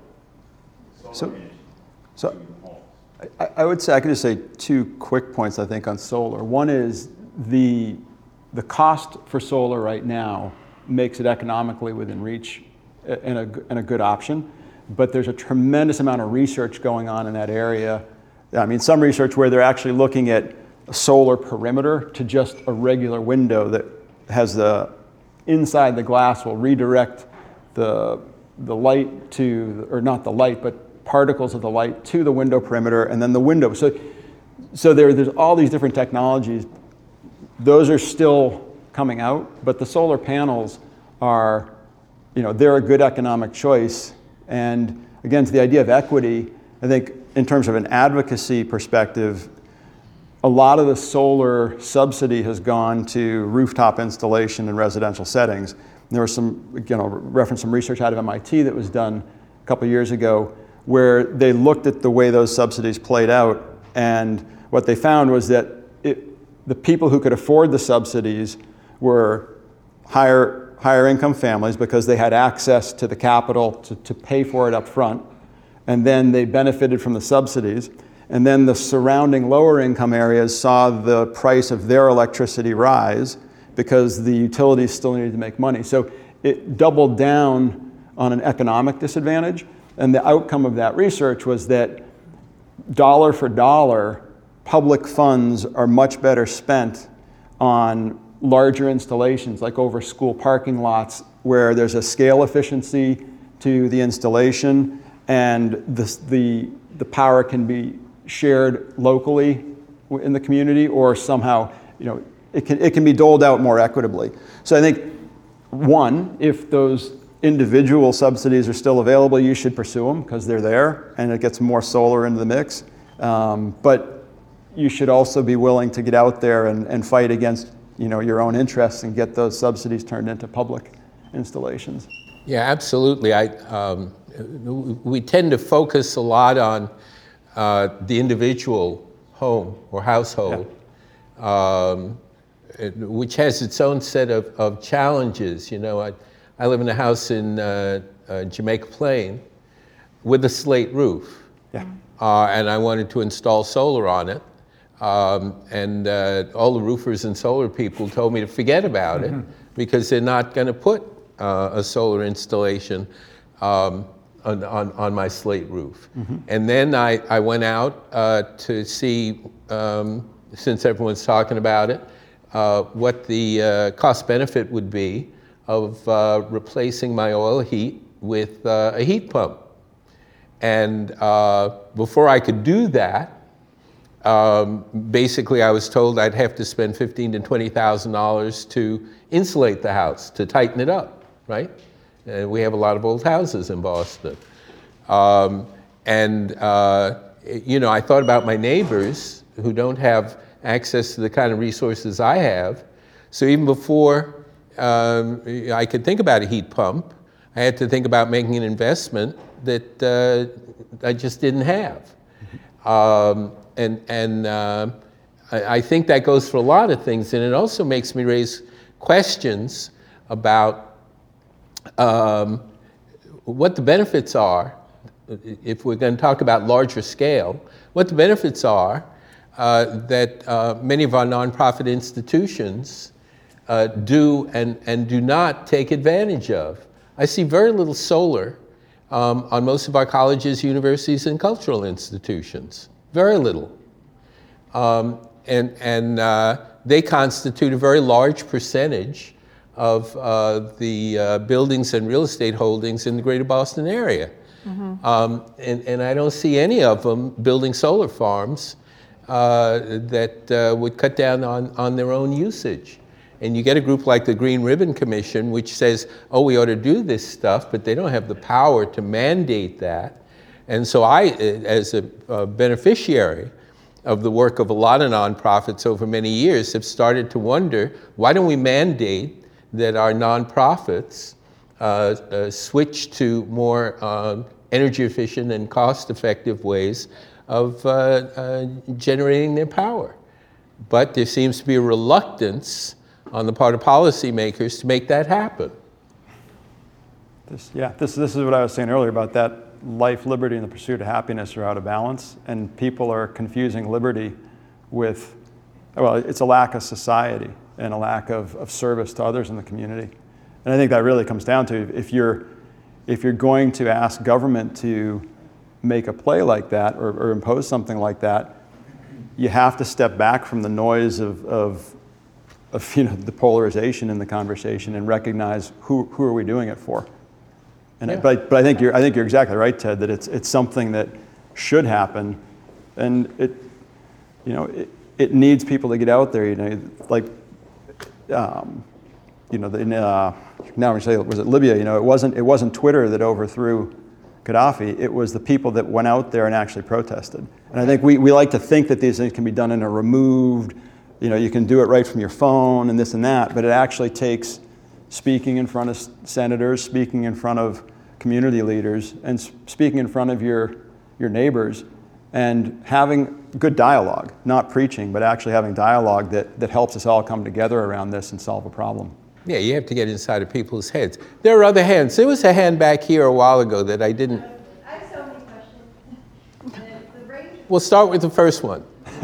energy to your homes? I would say, I could just say two quick points, I think, on solar. One is the cost for solar right now makes it economically within reach and a good option, but there's a tremendous amount of research going on in that area. Some research where they're actually looking at a solar perimeter to just a regular window that has inside the glass will redirect the light to, or not the light, but particles of the light to the window perimeter, and then the window. So there's all these different technologies. Those are still coming out, but the solar panels are, they're a good economic choice. And again, to the idea of equity, I think in terms of an advocacy perspective, a lot of the solar subsidy has gone to rooftop installation in residential settings. There was reference some research out of MIT that was done a couple of years ago where they looked at the way those subsidies played out, and what they found was that the people who could afford the subsidies were higher income families because they had access to the capital to pay for it up front, and then they benefited from the subsidies. And then the surrounding lower income areas saw the price of their electricity rise because the utilities still needed to make money. So it doubled down on an economic disadvantage. And the outcome of that research was that dollar for dollar, public funds are much better spent on larger installations, like over school parking lots, where there's a scale efficiency to the installation, and the power can be shared locally in the community, or somehow, it can be doled out more equitably. So I think, one, if those individual subsidies are still available, you should pursue them because they're there and it gets more solar into the mix. But you should also be willing to get out there and fight against your own interests and get those subsidies turned into public installations. Yeah, absolutely. We tend to focus a lot on the individual home or household, which has its own set of challenges. I live in a house in Jamaica Plain with a slate roof, and I wanted to install solar on it. And all the roofers and solar people told me to forget about it because they're not going to put a solar installation on my slate roof. And then I went out to see, since everyone's talking about it, what the cost benefit would be of replacing my oil heat with a heat pump. And before I could do that, Basically, I was told I'd have to spend $15,000 to $20,000 to insulate the house, to tighten it up, right? And we have a lot of old houses in Boston. I thought about my neighbors who don't have access to the kind of resources I have. So even before I could think about a heat pump, I had to think about making an investment that I just didn't have. I think that goes for a lot of things, and it also makes me raise questions about what the benefits are, if we're going to talk about larger scale, what the benefits are that many of our nonprofit institutions do and do not take advantage of. I see very little solar on most of our colleges, universities, and cultural institutions. Very little. They constitute a very large percentage of the buildings and real estate holdings in the greater Boston area. And I don't see any of them building solar farms that would cut down on their own usage. And you get a group like the Green Ribbon Commission, which says, oh, we ought to do this stuff, but they don't have the power to mandate that. And so I, as a beneficiary of the work of a lot of nonprofits over many years, have started to wonder, why don't we mandate that our nonprofits switch to more energy efficient and cost-effective ways of generating their power? But there seems to be a reluctance on the part of policymakers to make that happen. This is what I was saying earlier about that life, liberty, and the pursuit of happiness are out of balance, and people are confusing liberty with, well, it's a lack of society and a lack of service to others in the community. And I think that really comes down to, if you're going to ask government to make a play like that or impose something like that, you have to step back from the noise of the polarization in the conversation and recognize who are we doing it for. And yeah. But I think you're exactly right, Ted, that it's something that should happen, and it needs people to get out there. Now we say, was it Libya? It wasn't Twitter that overthrew Gaddafi. It was the people that went out there and actually protested. And I think we like to think that these things can be done in a removed, you can do it right from your phone and this and that, but it actually takes speaking in front of senators, speaking in front of community leaders, and speaking in front of your neighbors, and having good dialogue, not preaching, but actually having dialogue that helps us all come together around this and solve a problem. Yeah, you have to get inside of people's heads. There are other hands. There was a hand back here a while ago that I didn't. I have so many questions. The range. We'll start with the first one.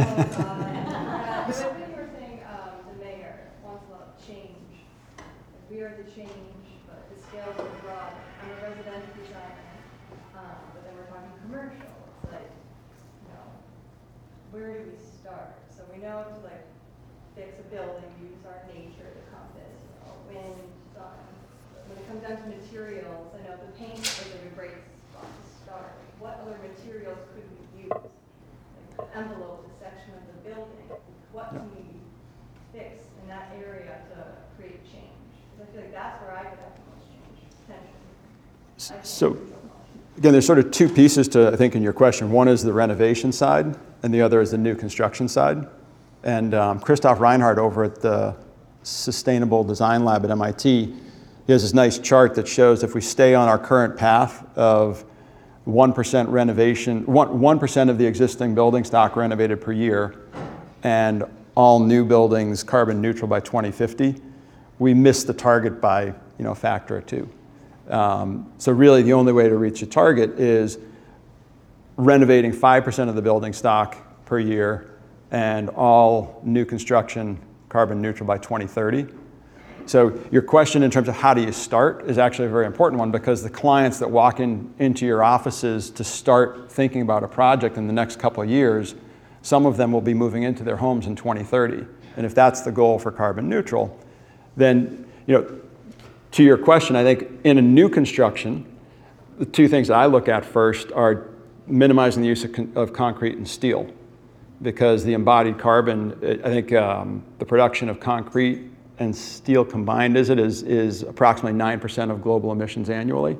Where do we start? So we know to fix a building, use our nature to compass, wind, sun. When it comes down to materials, I know the paint is a great spot to start. What other materials could we use? Like the envelope, the section of the building. What can we fix in that area to create change? Because I feel like that's where I could have the most change, potentially. So, again, there's sort of two pieces to, I think, in your question. One is the renovation side, and the other is the new construction side. And Christoph Reinhardt over at the Sustainable Design Lab at MIT, he has this nice chart that shows if we stay on our current path of 1% renovation, 1% of the existing building stock renovated per year, and all new buildings carbon neutral by 2050, we miss the target by a factor of 2. So really the only way to reach a target is renovating 5% of the building stock per year and all new construction carbon neutral by 2030. So your question in terms of how do you start is actually a very important one, because the clients that walk into your offices to start thinking about a project in the next couple of years, some of them will be moving into their homes in 2030. And if that's the goal for carbon neutral, then to your question, I think in a new construction, the two things that I look at first are minimizing the use of concrete and steel. because the embodied carbon, I think the production of concrete and steel combined is approximately 9% of global emissions annually.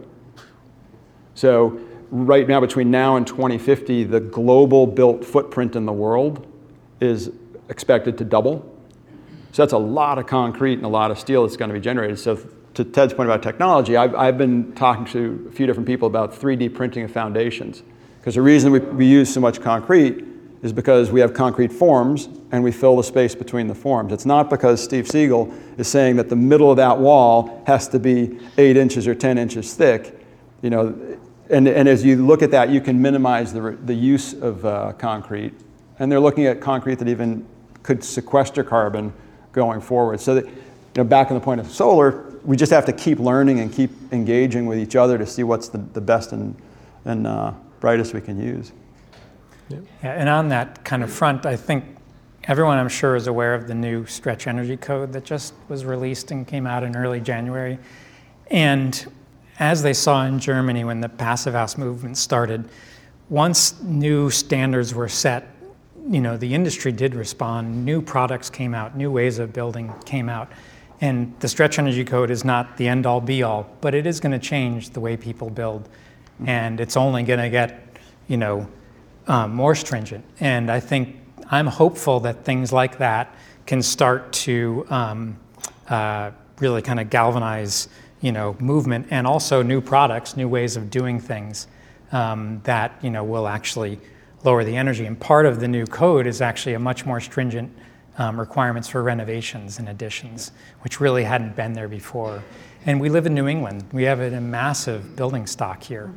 So right now, between now and 2050, the global built footprint in the world is expected to double. So that's a lot of concrete and a lot of steel that's going to be generated. So to Ted's point about technology, I've been talking to a few different people about 3D printing of foundations. Because the reason we use so much concrete is because we have concrete forms and we fill the space between the forms. It's not because Steve Siegel is saying that the middle of that wall has to be 8 inches or 10 inches thick. You know, and as you look at that, you can minimize the use of concrete. And they're looking at concrete that even could sequester carbon going forward. So that, you know, back on the point of solar, we just have to keep learning and keep engaging with each other to see what's the best and brightest we can use. Yeah, and on that kind of front, I think everyone, I'm sure, is aware of the new Stretch Energy Code that just was released and came out in early January. And as they saw in Germany when the Passive House movement started, once new standards were set, you know, the industry did respond. New products came out, new ways of building came out. And the Stretch Energy Code is not the end-all be-all, but it is going to change the way people build. And it's only going to get, you know, more stringent. And I think I'm hopeful that things like that can start to really kind of galvanize, you know, movement, and also new products, new ways of doing things that, you know, will actually lower the energy. And part of the new code is actually a much more stringent requirements for renovations and additions, which really hadn't been there before. And we live in New England. We have a massive building stock here.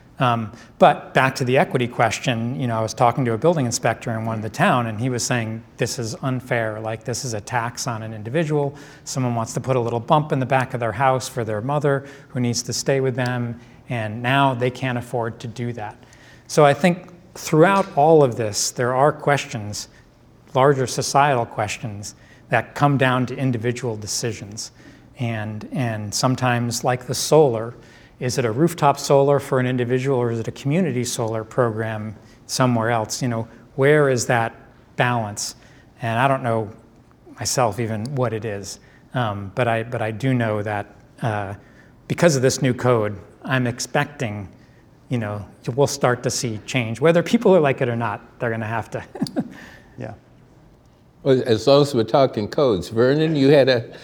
But back to the equity question, you know, I was talking to a building inspector in one of the town, and he was saying, this is unfair. Like, this is a tax on an individual. Someone wants to put a little bump in the back of their house for their mother who needs to stay with them, and now they can't afford to do that. So I think throughout all of this, there are questions, larger societal questions, that come down to individual decisions. And sometimes, like the solar, is it a rooftop solar for an individual, or is it a community solar program somewhere else? You know, where is that balance? And I don't know myself even what it is, but I do know that because of this new code, I'm expecting, you know, we'll start to see change. Whether people are like it or not, they're going to have to. Yeah. Well, as long as we're talking codes, Vernon, you had a.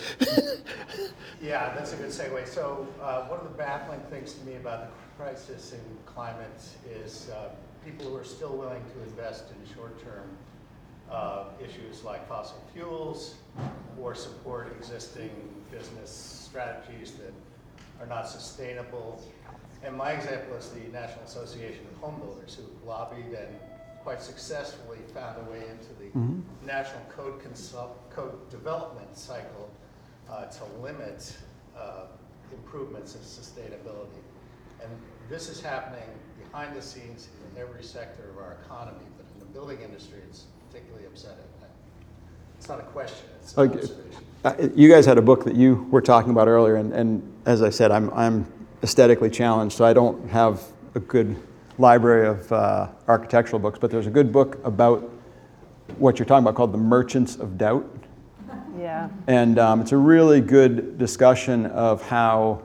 Yeah, that's a good segue. So one of the baffling things to me about the crisis in climate is people who are still willing to invest in short-term issues like fossil fuels or support existing business strategies that are not sustainable. And my example is the National Association of Home Builders, who lobbied and quite successfully found a way into the national code development cycle to limit improvements in sustainability. And this is happening behind the scenes in every sector of our economy, but in the building industry, it's particularly upsetting. It's not a question, it's an observation. You guys had a book that you were talking about earlier, and as I said, I'm aesthetically challenged, so I don't have a good library of architectural books, but there's a good book about what you're talking about called The Merchants of Doubt. Yeah. And it's a really good discussion of how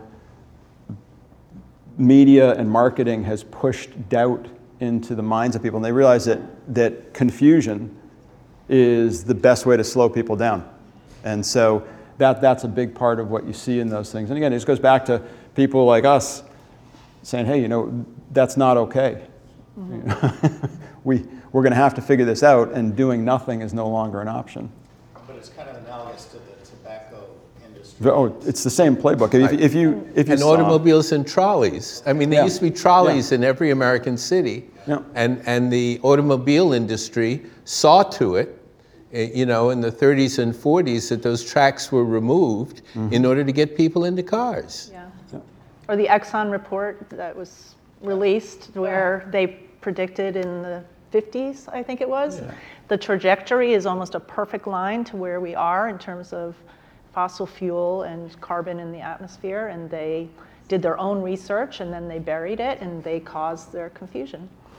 media and marketing has pushed doubt into the minds of people, and they realize that confusion is the best way to slow people down. And so that's a big part of what you see in those things. And again, it just goes back to people like us saying, hey, you know, that's not okay. We're going to have to figure this out, and doing nothing is no longer an option. But it's kind of analogous to the tobacco industry. Oh, it's the same playbook. If you and saw, automobiles and trolleys. I mean, there used to be trolleys in every American city, and the automobile industry saw to it, you know, in the 30s and 40s, that those tracks were removed in order to get people into cars. Yeah. Or the Exxon report that was released, where they predicted in the 50s, I think it was, the trajectory is almost a perfect line to where we are in terms of fossil fuel and carbon in the atmosphere, and they did their own research and then they buried it and they caused their confusion.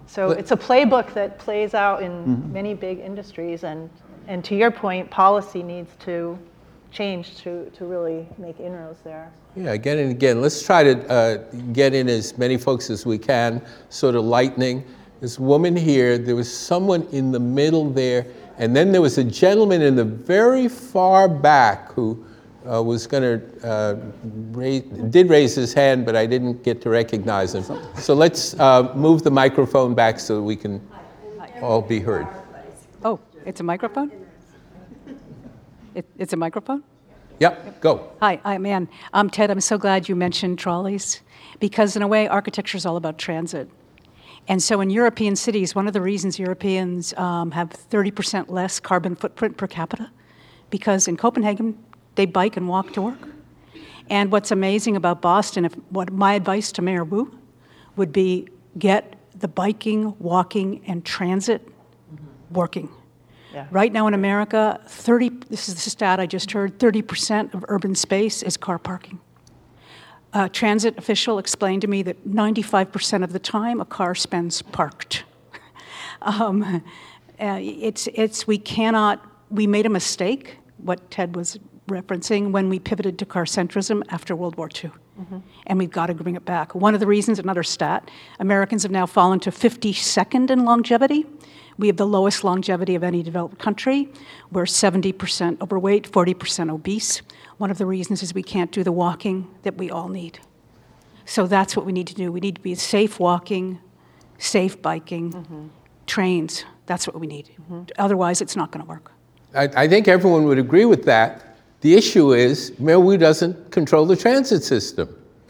So it's a playbook that plays out in many big industries, and to your point, policy needs to change to really make inroads there. Yeah, again, let's try to get in as many folks as we can, sort of lightning. This woman here, there was someone in the middle there, and then there was a gentleman in the very far back who was going to did raise his hand, but I didn't get to recognize him. So let's move the microphone back so that we can all be heard. Oh, it's a microphone? It's a microphone? Yep, go. Hi, I'm Ann. Ted, I'm so glad you mentioned trolleys, because in a way, architecture is all about transit. And so in European cities, one of the reasons Europeans have 30% less carbon footprint per capita, because in Copenhagen, they bike and walk to work. And what's amazing about Boston, what my advice to Mayor Wu would be, get the biking, walking, and transit working. Yeah. Right now in America, this is the stat I just heard, 30% of urban space is car parking. A transit official explained to me that 95% of the time a car spends parked. We made a mistake, what Ted was referencing, when we pivoted to car centrism after World War II. And we've got to bring it back. One of the reasons, another stat, Americans have now fallen to 52nd in longevity. We have the lowest longevity of any developed country. We're 70% overweight, 40% obese. One of the reasons is we can't do the walking that we all need. So that's what we need to do. We need to be safe walking, safe biking, trains. That's what we need. Otherwise, it's not going to work. I think everyone would agree with that. The issue is Mayor Wu doesn't control the transit system.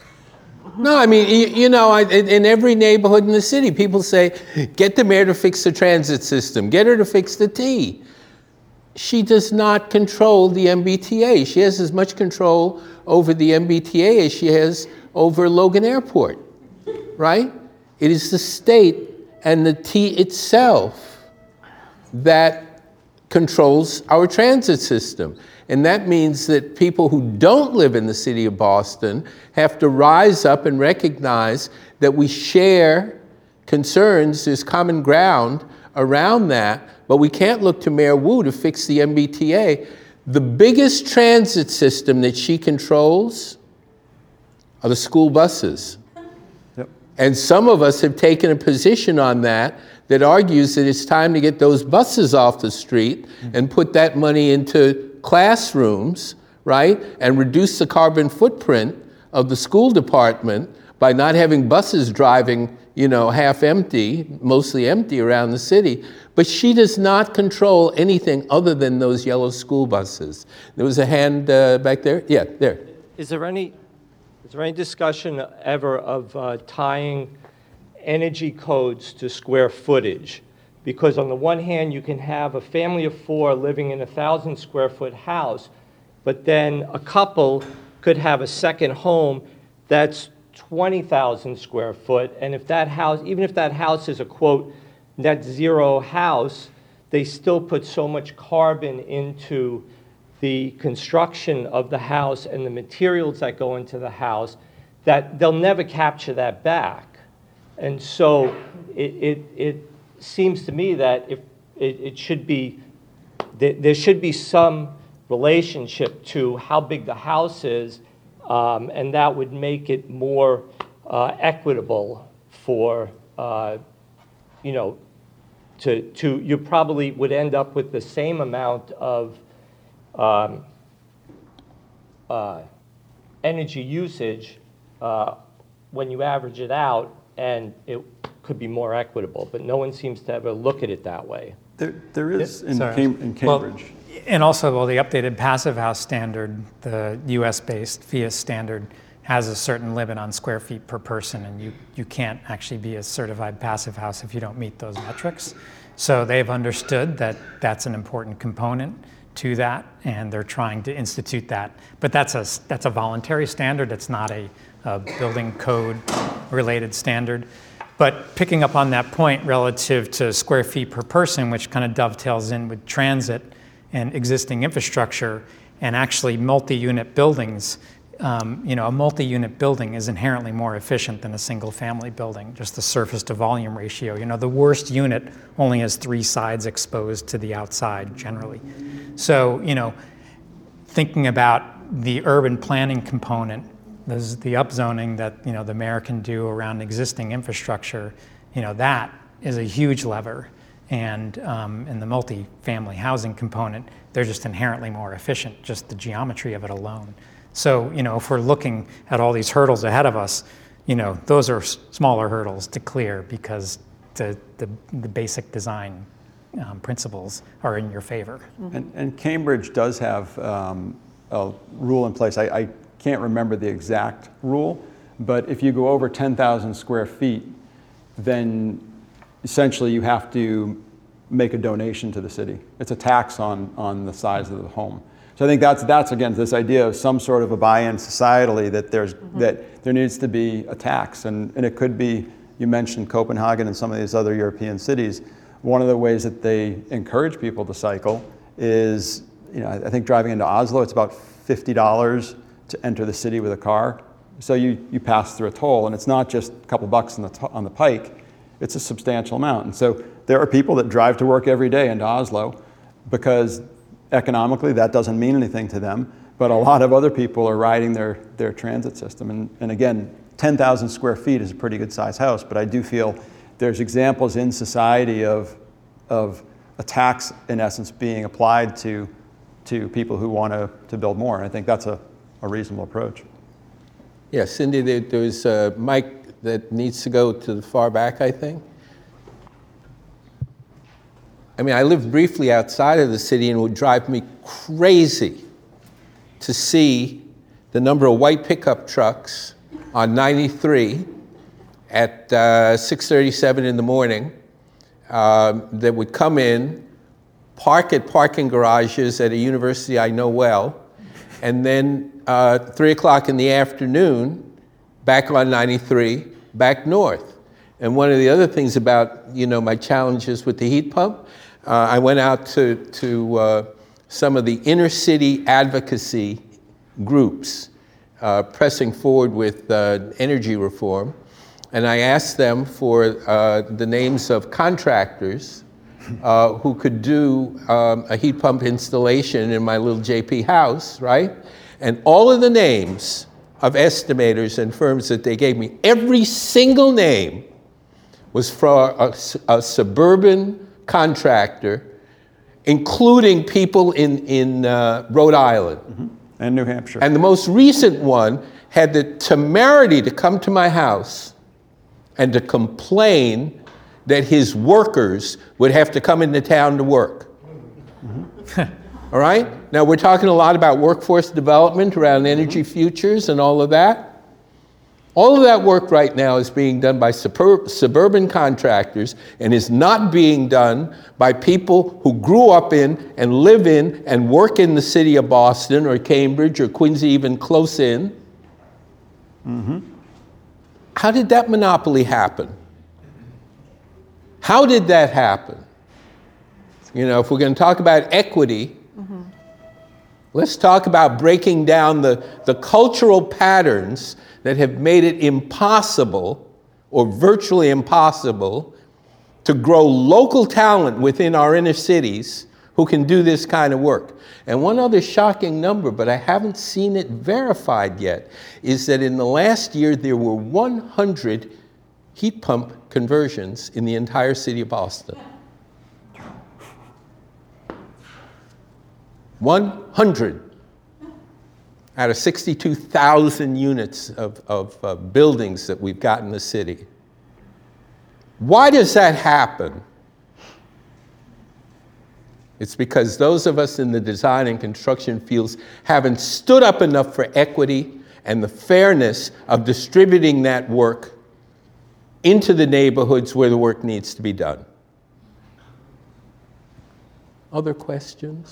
No, I mean, in every neighborhood in the city, people say, get the mayor to fix the transit system, get her to fix the T. She does not control the MBTA. She has as much control over the MBTA as she has over Logan Airport, right? It is the state and the T itself that controls our transit system. And that means that people who don't live in the city of Boston have to rise up and recognize that we share concerns, there's common ground around that, but we can't look to Mayor Wu to fix the MBTA. The biggest transit system that she controls are the school buses. Yep. And some of us have taken a position on that argues that it's time to get those buses off the street and put that money into classrooms, right? And reduce the carbon footprint of the school department by not having buses driving, half empty, mostly empty around the city. But she does not control anything other than those yellow school buses. There was a hand back there. Yeah, there. Is there any discussion ever of tying energy codes to square footage? Because on the one hand, you can have a family of 4 living in a 1,000 square foot house, but then a couple could have a second home that's 20,000 square foot. And if that house, even if that house is a quote net zero house, they still put so much carbon into the construction of the house and the materials that go into the house that they'll never capture that back. And so it seems to me that if it should be, there should be some relationship to how big the house is, and that would make it more equitable for, you probably would end up with the same amount of energy usage when you average it out, and it could be more equitable, but no one seems to ever look at it that way. There is in Cambridge. Well, and also, the updated passive house standard, the US-based FIAS standard, has a certain limit on square feet per person, and you can't actually be a certified passive house if you don't meet those metrics. So they've understood that that's an important component to that, and they're trying to institute that. But that's a voluntary standard. It's not a building code related standard. But picking up on that point relative to square feet per person, which kind of dovetails in with transit and existing infrastructure, and actually multi-unit buildings, a multi-unit building is inherently more efficient than a single-family building, just the surface-to-volume ratio. The worst unit only has 3 sides exposed to the outside, generally. So, thinking about the urban planning component, there's the upzoning that, the mayor can do around existing infrastructure, that is a huge lever. And in the multi-family housing component, they're just inherently more efficient, just the geometry of it alone. So, if we're looking at all these hurdles ahead of us, those are smaller hurdles to clear because the basic design principles are in your favor. And Cambridge does have a rule in place. I can't remember the exact rule, but if you go over 10,000 square feet, then essentially you have to make a donation to the city. It's a tax on the size of the home. So I think that's again, this idea of some sort of a buy-in societally that that there needs to be a tax. And it could be, you mentioned Copenhagen and some of these other European cities. One of the ways that they encourage people to cycle is, I think driving into Oslo, it's about $50 to enter the city with a car. So you pass through a toll, and it's not just a couple bucks on the pike, it's a substantial amount. And so there are people that drive to work every day into Oslo because economically that doesn't mean anything to them, but a lot of other people are riding their transit system. And again, 10,000 square feet is a pretty good size house, but I do feel there's examples in society of a tax, in essence, being applied to people who want to build more. And I think that's a reasonable approach. Yeah, Cindy, there's a mic that needs to go to the far back, I think. I mean, I lived briefly outside of the city, and it would drive me crazy to see the number of white pickup trucks on 93 at 6:37 in the morning that would come in, park at parking garages at a university I know well, and then 3 o'clock in the afternoon, back on 93, back north. And one of the other things about, my challenges with the heat pump, I went out to some of the inner city advocacy groups pressing forward with energy reform, and I asked them for the names of contractors who could do a heat pump installation in my little JP house, right? And all of the names of estimators and firms that they gave me, every single name was for a suburban contractor, including people in Rhode Island. Mm-hmm. And New Hampshire. And the most recent one had the temerity to come to my house and to complain that his workers would have to come into town to work. Mm-hmm. All right? Now, we're talking a lot about workforce development around energy futures and all of that. All of that work right now is being done by suburban contractors and is not being done by people who grew up in and live in and work in the city of Boston or Cambridge or Quincy, even close in. Mm-hmm. How did that monopoly happen? How did that happen? If we're going to talk about equity, mm-hmm. Let's talk about breaking down the cultural patterns that have made it impossible, or virtually impossible, to grow local talent within our inner cities who can do this kind of work. And one other shocking number, but I haven't seen it verified yet, is that in the last year there were 100 heat pump conversions in the entire city of Boston. 100 out of 62,000 units of buildings that we've got in the city. Why does that happen? It's because those of us in the design and construction fields haven't stood up enough for equity and the fairness of distributing that work into the neighborhoods where the work needs to be done. Other questions?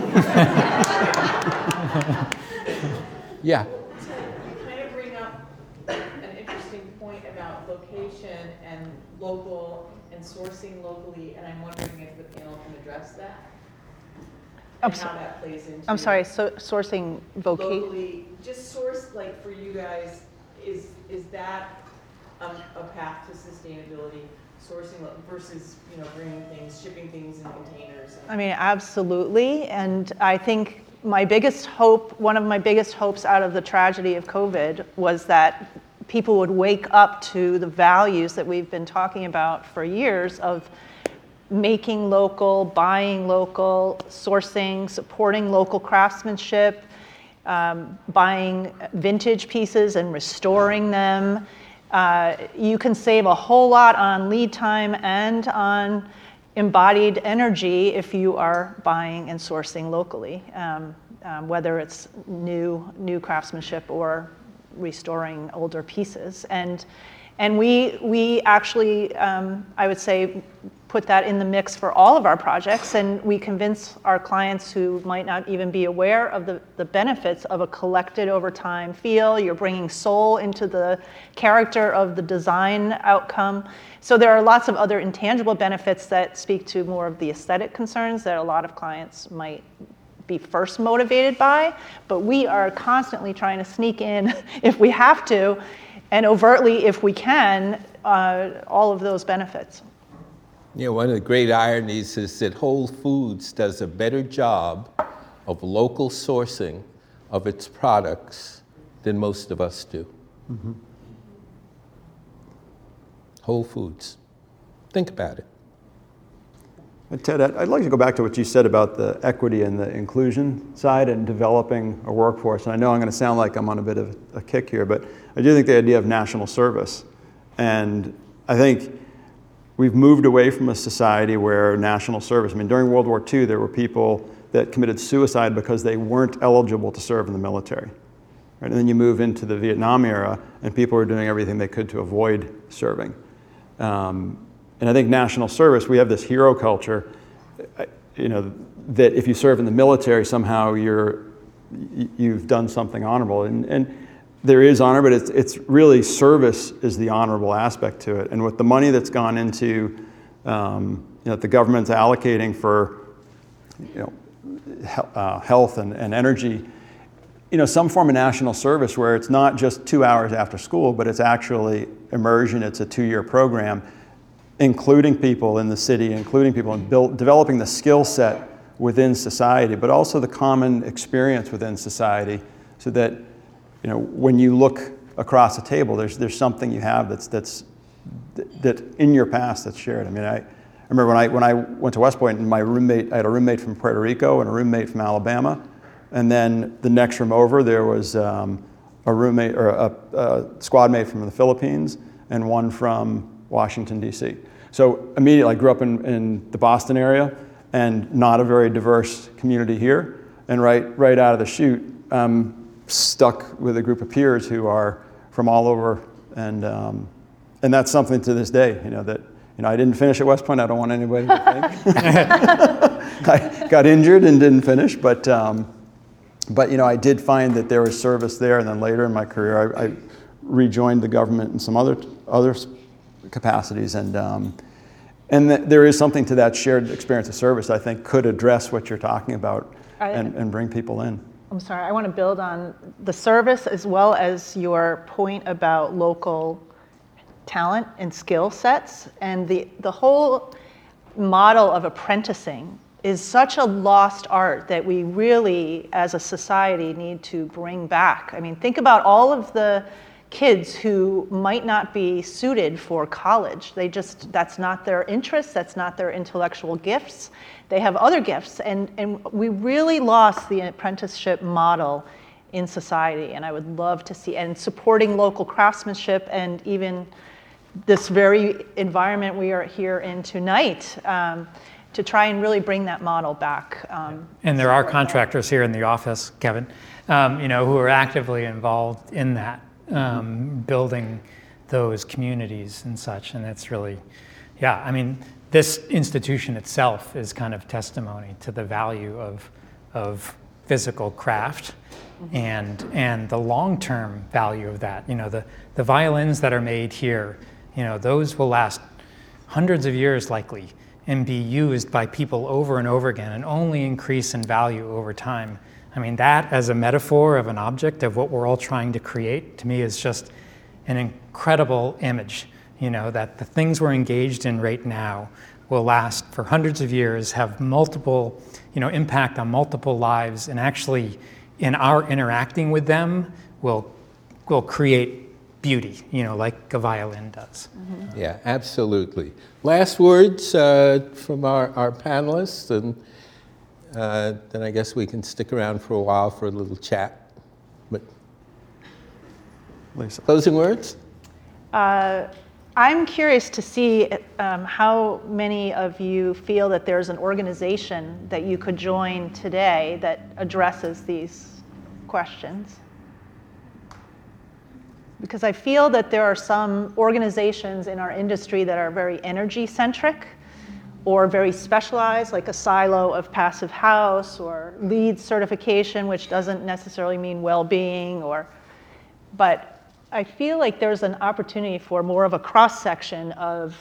Yeah. You kind of bring up an interesting point about location and local and sourcing locally, and I'm wondering if the panel can address that. and how that plays into. I'm sorry, so sourcing vocation? Locally, just source, like for you guys, is that a path to sustainability? Sourcing versus, bringing things, shipping things in containers? I mean, absolutely. And I think one of my biggest hopes out of the tragedy of COVID was that people would wake up to the values that we've been talking about for years of making local, buying local, sourcing, supporting local craftsmanship, buying vintage pieces and restoring them. You can save a whole lot on lead time and on embodied energy if you are buying and sourcing locally, whether it's new craftsmanship or restoring older pieces. And we actually, I would say, put that in the mix for all of our projects, and we convince our clients who might not even be aware of the benefits of a collected over time feel. You're bringing soul into the character of the design outcome. So there are lots of other intangible benefits that speak to more of the aesthetic concerns that a lot of clients might be first motivated by, but we are constantly trying to sneak in, if we have to, and overtly, if we can, all of those benefits. One of the great ironies is that Whole Foods does a better job of local sourcing of its products than most of us do. Mm-hmm. Whole Foods. Think about it. Ted, I'd like to go back to what you said about the equity and the inclusion side and developing a workforce. And I know I'm going to sound like I'm on a bit of a kick here, but I do think the idea of national service. And I think we've moved away from a society where national service, during World War II, there were people that committed suicide because they weren't eligible to serve in the military. Right? And then you move into the Vietnam era, and people were doing everything they could to avoid serving. And I think national service, we have this hero culture, that if you serve in the military, somehow you've done something honorable. And there is honor, but it's really service is the honorable aspect to it. And with the money that's gone into, the government's allocating for, health and energy, some form of national service where it's not just 2 hours after school, but it's actually immersion. It's a 2-year program, including people in the city, including people in developing the skill set within society, but also the common experience within society, so that when you look across the table, there's something you have that in your past that's shared. I remember when I went to West Point, and I had a roommate from Puerto Rico and a roommate from Alabama, and then the next room over there was a roommate or a squad mate from the Philippines and one from Washington, D.C. So immediately I grew up in the Boston area, and not a very diverse community here. And right out of the chute, stuck with a group of peers who are from all over, and that's something to this day. I didn't finish at West Point. I don't want anybody to think. I got injured and didn't finish, but I did find that there was service there. And then later in my career, I rejoined the government in some other capacities, and there is something to that shared experience of service I think could address what you're talking about and bring people in. I'm sorry, I want to build on the service as well as your point about local talent and skill sets. And the whole model of apprenticing is such a lost art that we really, as a society, need to bring back. Think about all of the kids who might not be suited for college. That's not their interest, that's not their intellectual gifts. They have other gifts, and we really lost the apprenticeship model in society, and I would love to see, and supporting local craftsmanship, and even this very environment we are here in tonight, to try and really bring that model back. And there are contractors here in the office, Kevin, who are actively involved in that, building those communities and such, and it's really, this institution itself is kind of testimony to the value of physical craft and the long-term value of that. The violins that are made here, those will last hundreds of years likely and be used by people over and over again and only increase in value over time. I mean, that as a metaphor of an object of what we're all trying to create, to me, is just an incredible image, that the things we're engaged in right now will last for hundreds of years, have multiple, impact on multiple lives, and actually, in our interacting with them, will create beauty, like a violin does. Mm-hmm. Yeah, absolutely. Last words from our panelists, and then I guess we can stick around for a while for a little chat. But Lisa. Closing words? I'm curious to see how many of you feel that there's an organization that you could join today that addresses these questions. Because I feel that there are some organizations in our industry that are very energy-centric or very specialized, like a silo of Passive House or LEED certification, which doesn't necessarily mean well-being, but I feel like there's an opportunity for more of a cross-section of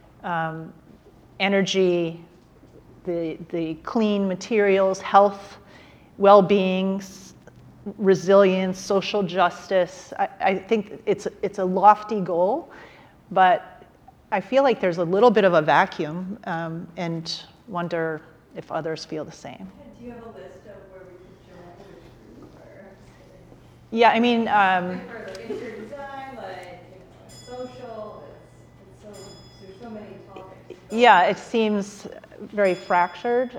energy, the clean materials, health, well-being, resilience, social justice. I think it's a lofty goal, but I feel like there's a little bit of a vacuum, and wonder if others feel the same. Do you have a list of where we could join, which group or? Yeah, I mean, Or like interior design, like social. There's so many topics. yeah, it seems very fractured.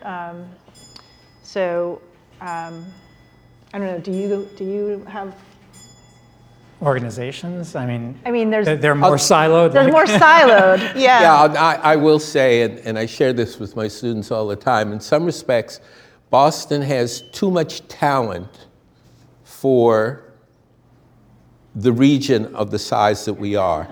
I don't know. Do you have Organizations? I mean, there's they're more siloed. They're more siloed. Yeah. Yeah, I will say, and I share this with my students all the time, in some respects, Boston has too much talent for the region of the size that we are.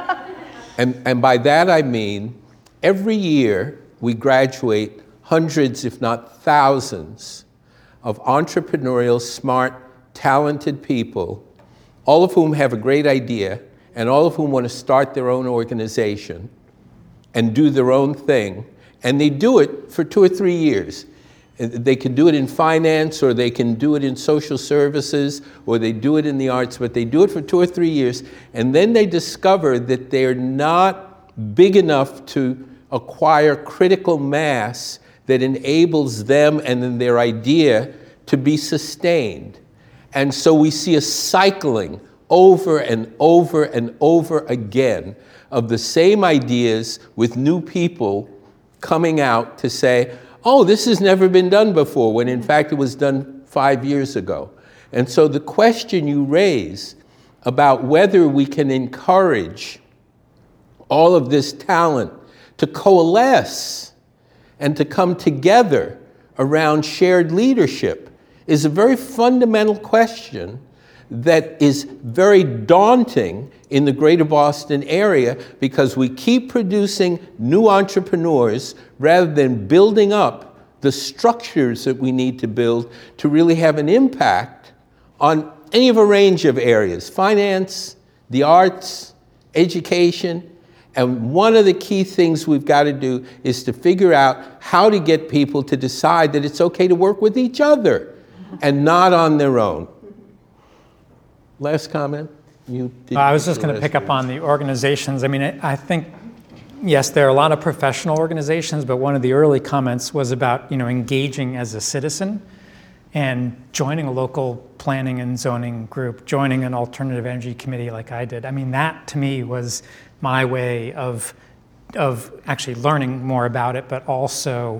And by that I mean, every year we graduate hundreds, if not thousands, of entrepreneurial, smart, talented people, all of whom have a great idea, and all of whom want to start their own organization and do their own thing. And they do it for 2 or 3 years. They can do it in finance, or they can do it in social services, or they do it in the arts, but they do it for 2 or 3 years, and then they discover that they're not big enough to acquire critical mass that enables them and then their idea to be sustained. And so we see a cycling over and over and over again of the same ideas with new people coming out to say, oh, this has never been done before, when in fact it was done 5 years ago. And so the question you raise about whether we can encourage all of this talent to coalesce and to come together around shared leadership is a very fundamental question that is very daunting in the greater Boston area, because we keep producing new entrepreneurs rather than building up the structures that we need to build to really have an impact on any of a range of areas: finance, the arts, education. And one of the key things we've got to do is to figure out how to get people to decide that it's okay to work with each other and not on their own. Last comment? I was just going to pick up on the organizations. I mean, I think, yes, there are a lot of professional organizations, but one of the early comments was about, engaging as a citizen and joining a local planning and zoning group, joining an alternative energy committee like I did. I mean, that to me was my way of actually learning more about it, but also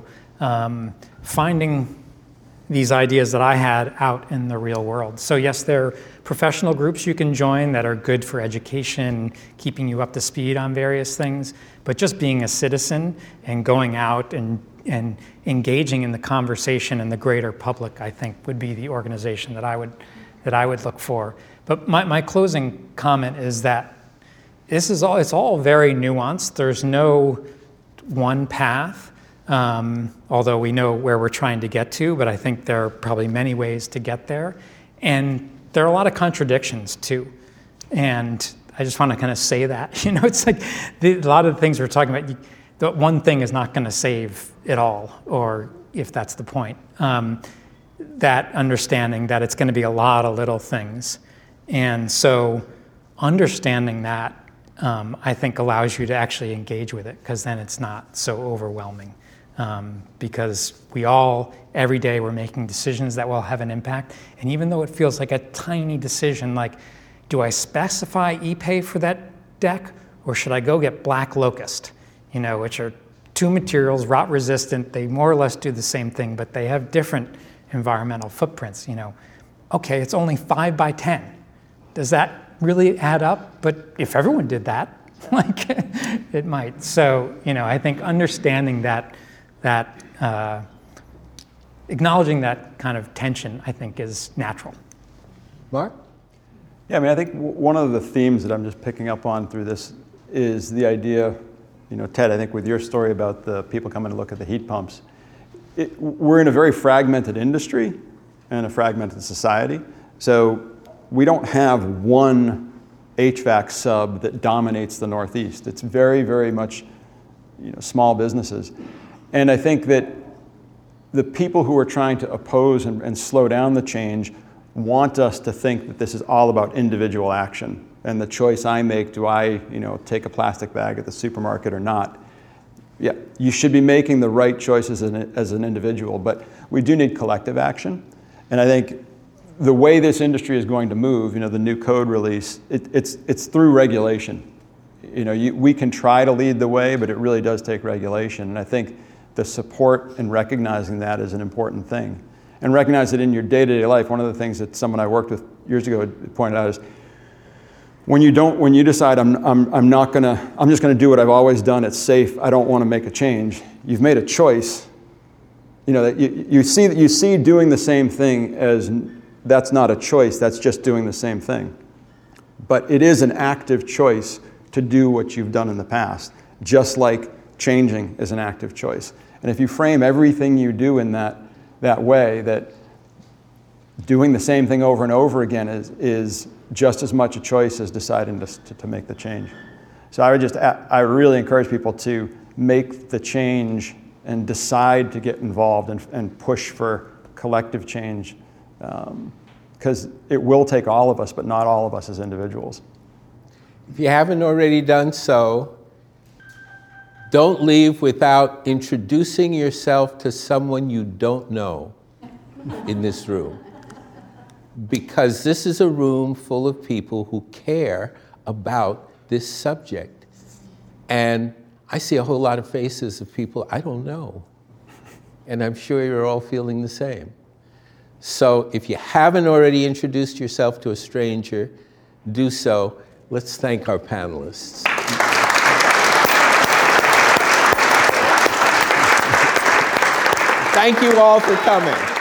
finding these ideas that I had out in the real world. So yes, there are professional groups you can join that are good for education, keeping you up to speed on various things, but just being a citizen and going out and engaging in the conversation in the greater public, I think, would be the organization that I would look for. But my closing comment is that it's all very nuanced. There's no one path. Although we know where we're trying to get to, but I think there are probably many ways to get there. And there are a lot of contradictions too. And I just want to kind of say that, it's like a lot of the things we're talking about, the one thing is not going to save it all, or if that's the point. That understanding that it's going to be a lot of little things. And so understanding that, I think, allows you to actually engage with it, because then it's not so overwhelming. Because we all, every day, we're making decisions that will have an impact. And even though it feels like a tiny decision, like, do I specify ePay for that deck, or should I go get black locust, which are two materials, rot resistant. They more or less do the same thing, but they have different environmental footprints. Okay, it's only 5 by 10. Does that really add up? But if everyone did that, like, it might. So, I think understanding that acknowledging that kind of tension, I think, is natural. Mark? Yeah, I think one of the themes that I'm just picking up on through this is the idea, Ted, I think with your story about the people coming to look at the heat pumps, we're in a very fragmented industry and a fragmented society. So we don't have one HVAC sub that dominates the Northeast. It's very, very much small businesses. And I think that the people who are trying to oppose and slow down the change want us to think that this is all about individual action and the choice I make, do I take a plastic bag at the supermarket or not? Yeah, you should be making the right choices as an individual, but we do need collective action. And I think the way this industry is going to move, the new code release, it's through regulation. We can try to lead the way, but it really does take regulation. And I think the support and recognizing that is an important thing. And recognize that in your day-to-day life, one of the things that someone I worked with years ago pointed out is when you decide I'm just gonna do what I've always done, it's safe, I don't want to make a change, you've made a choice. That you see doing the same thing as that's not a choice, that's just doing the same thing. But it is an active choice to do what you've done in the past, just like changing is an active choice. And if you frame everything you do in that way, that doing the same thing over and over again is just as much a choice as deciding to make the change. So I really encourage people to make the change and decide to get involved and push for collective change, because it will take all of us, but not all of us as individuals. If you haven't already done so, don't leave without introducing yourself to someone you don't know in this room. Because this is a room full of people who care about this subject. And I see a whole lot of faces of people I don't know. And I'm sure you're all feeling the same. So if you haven't already introduced yourself to a stranger, do so. Let's thank our panelists. Thank you all for coming.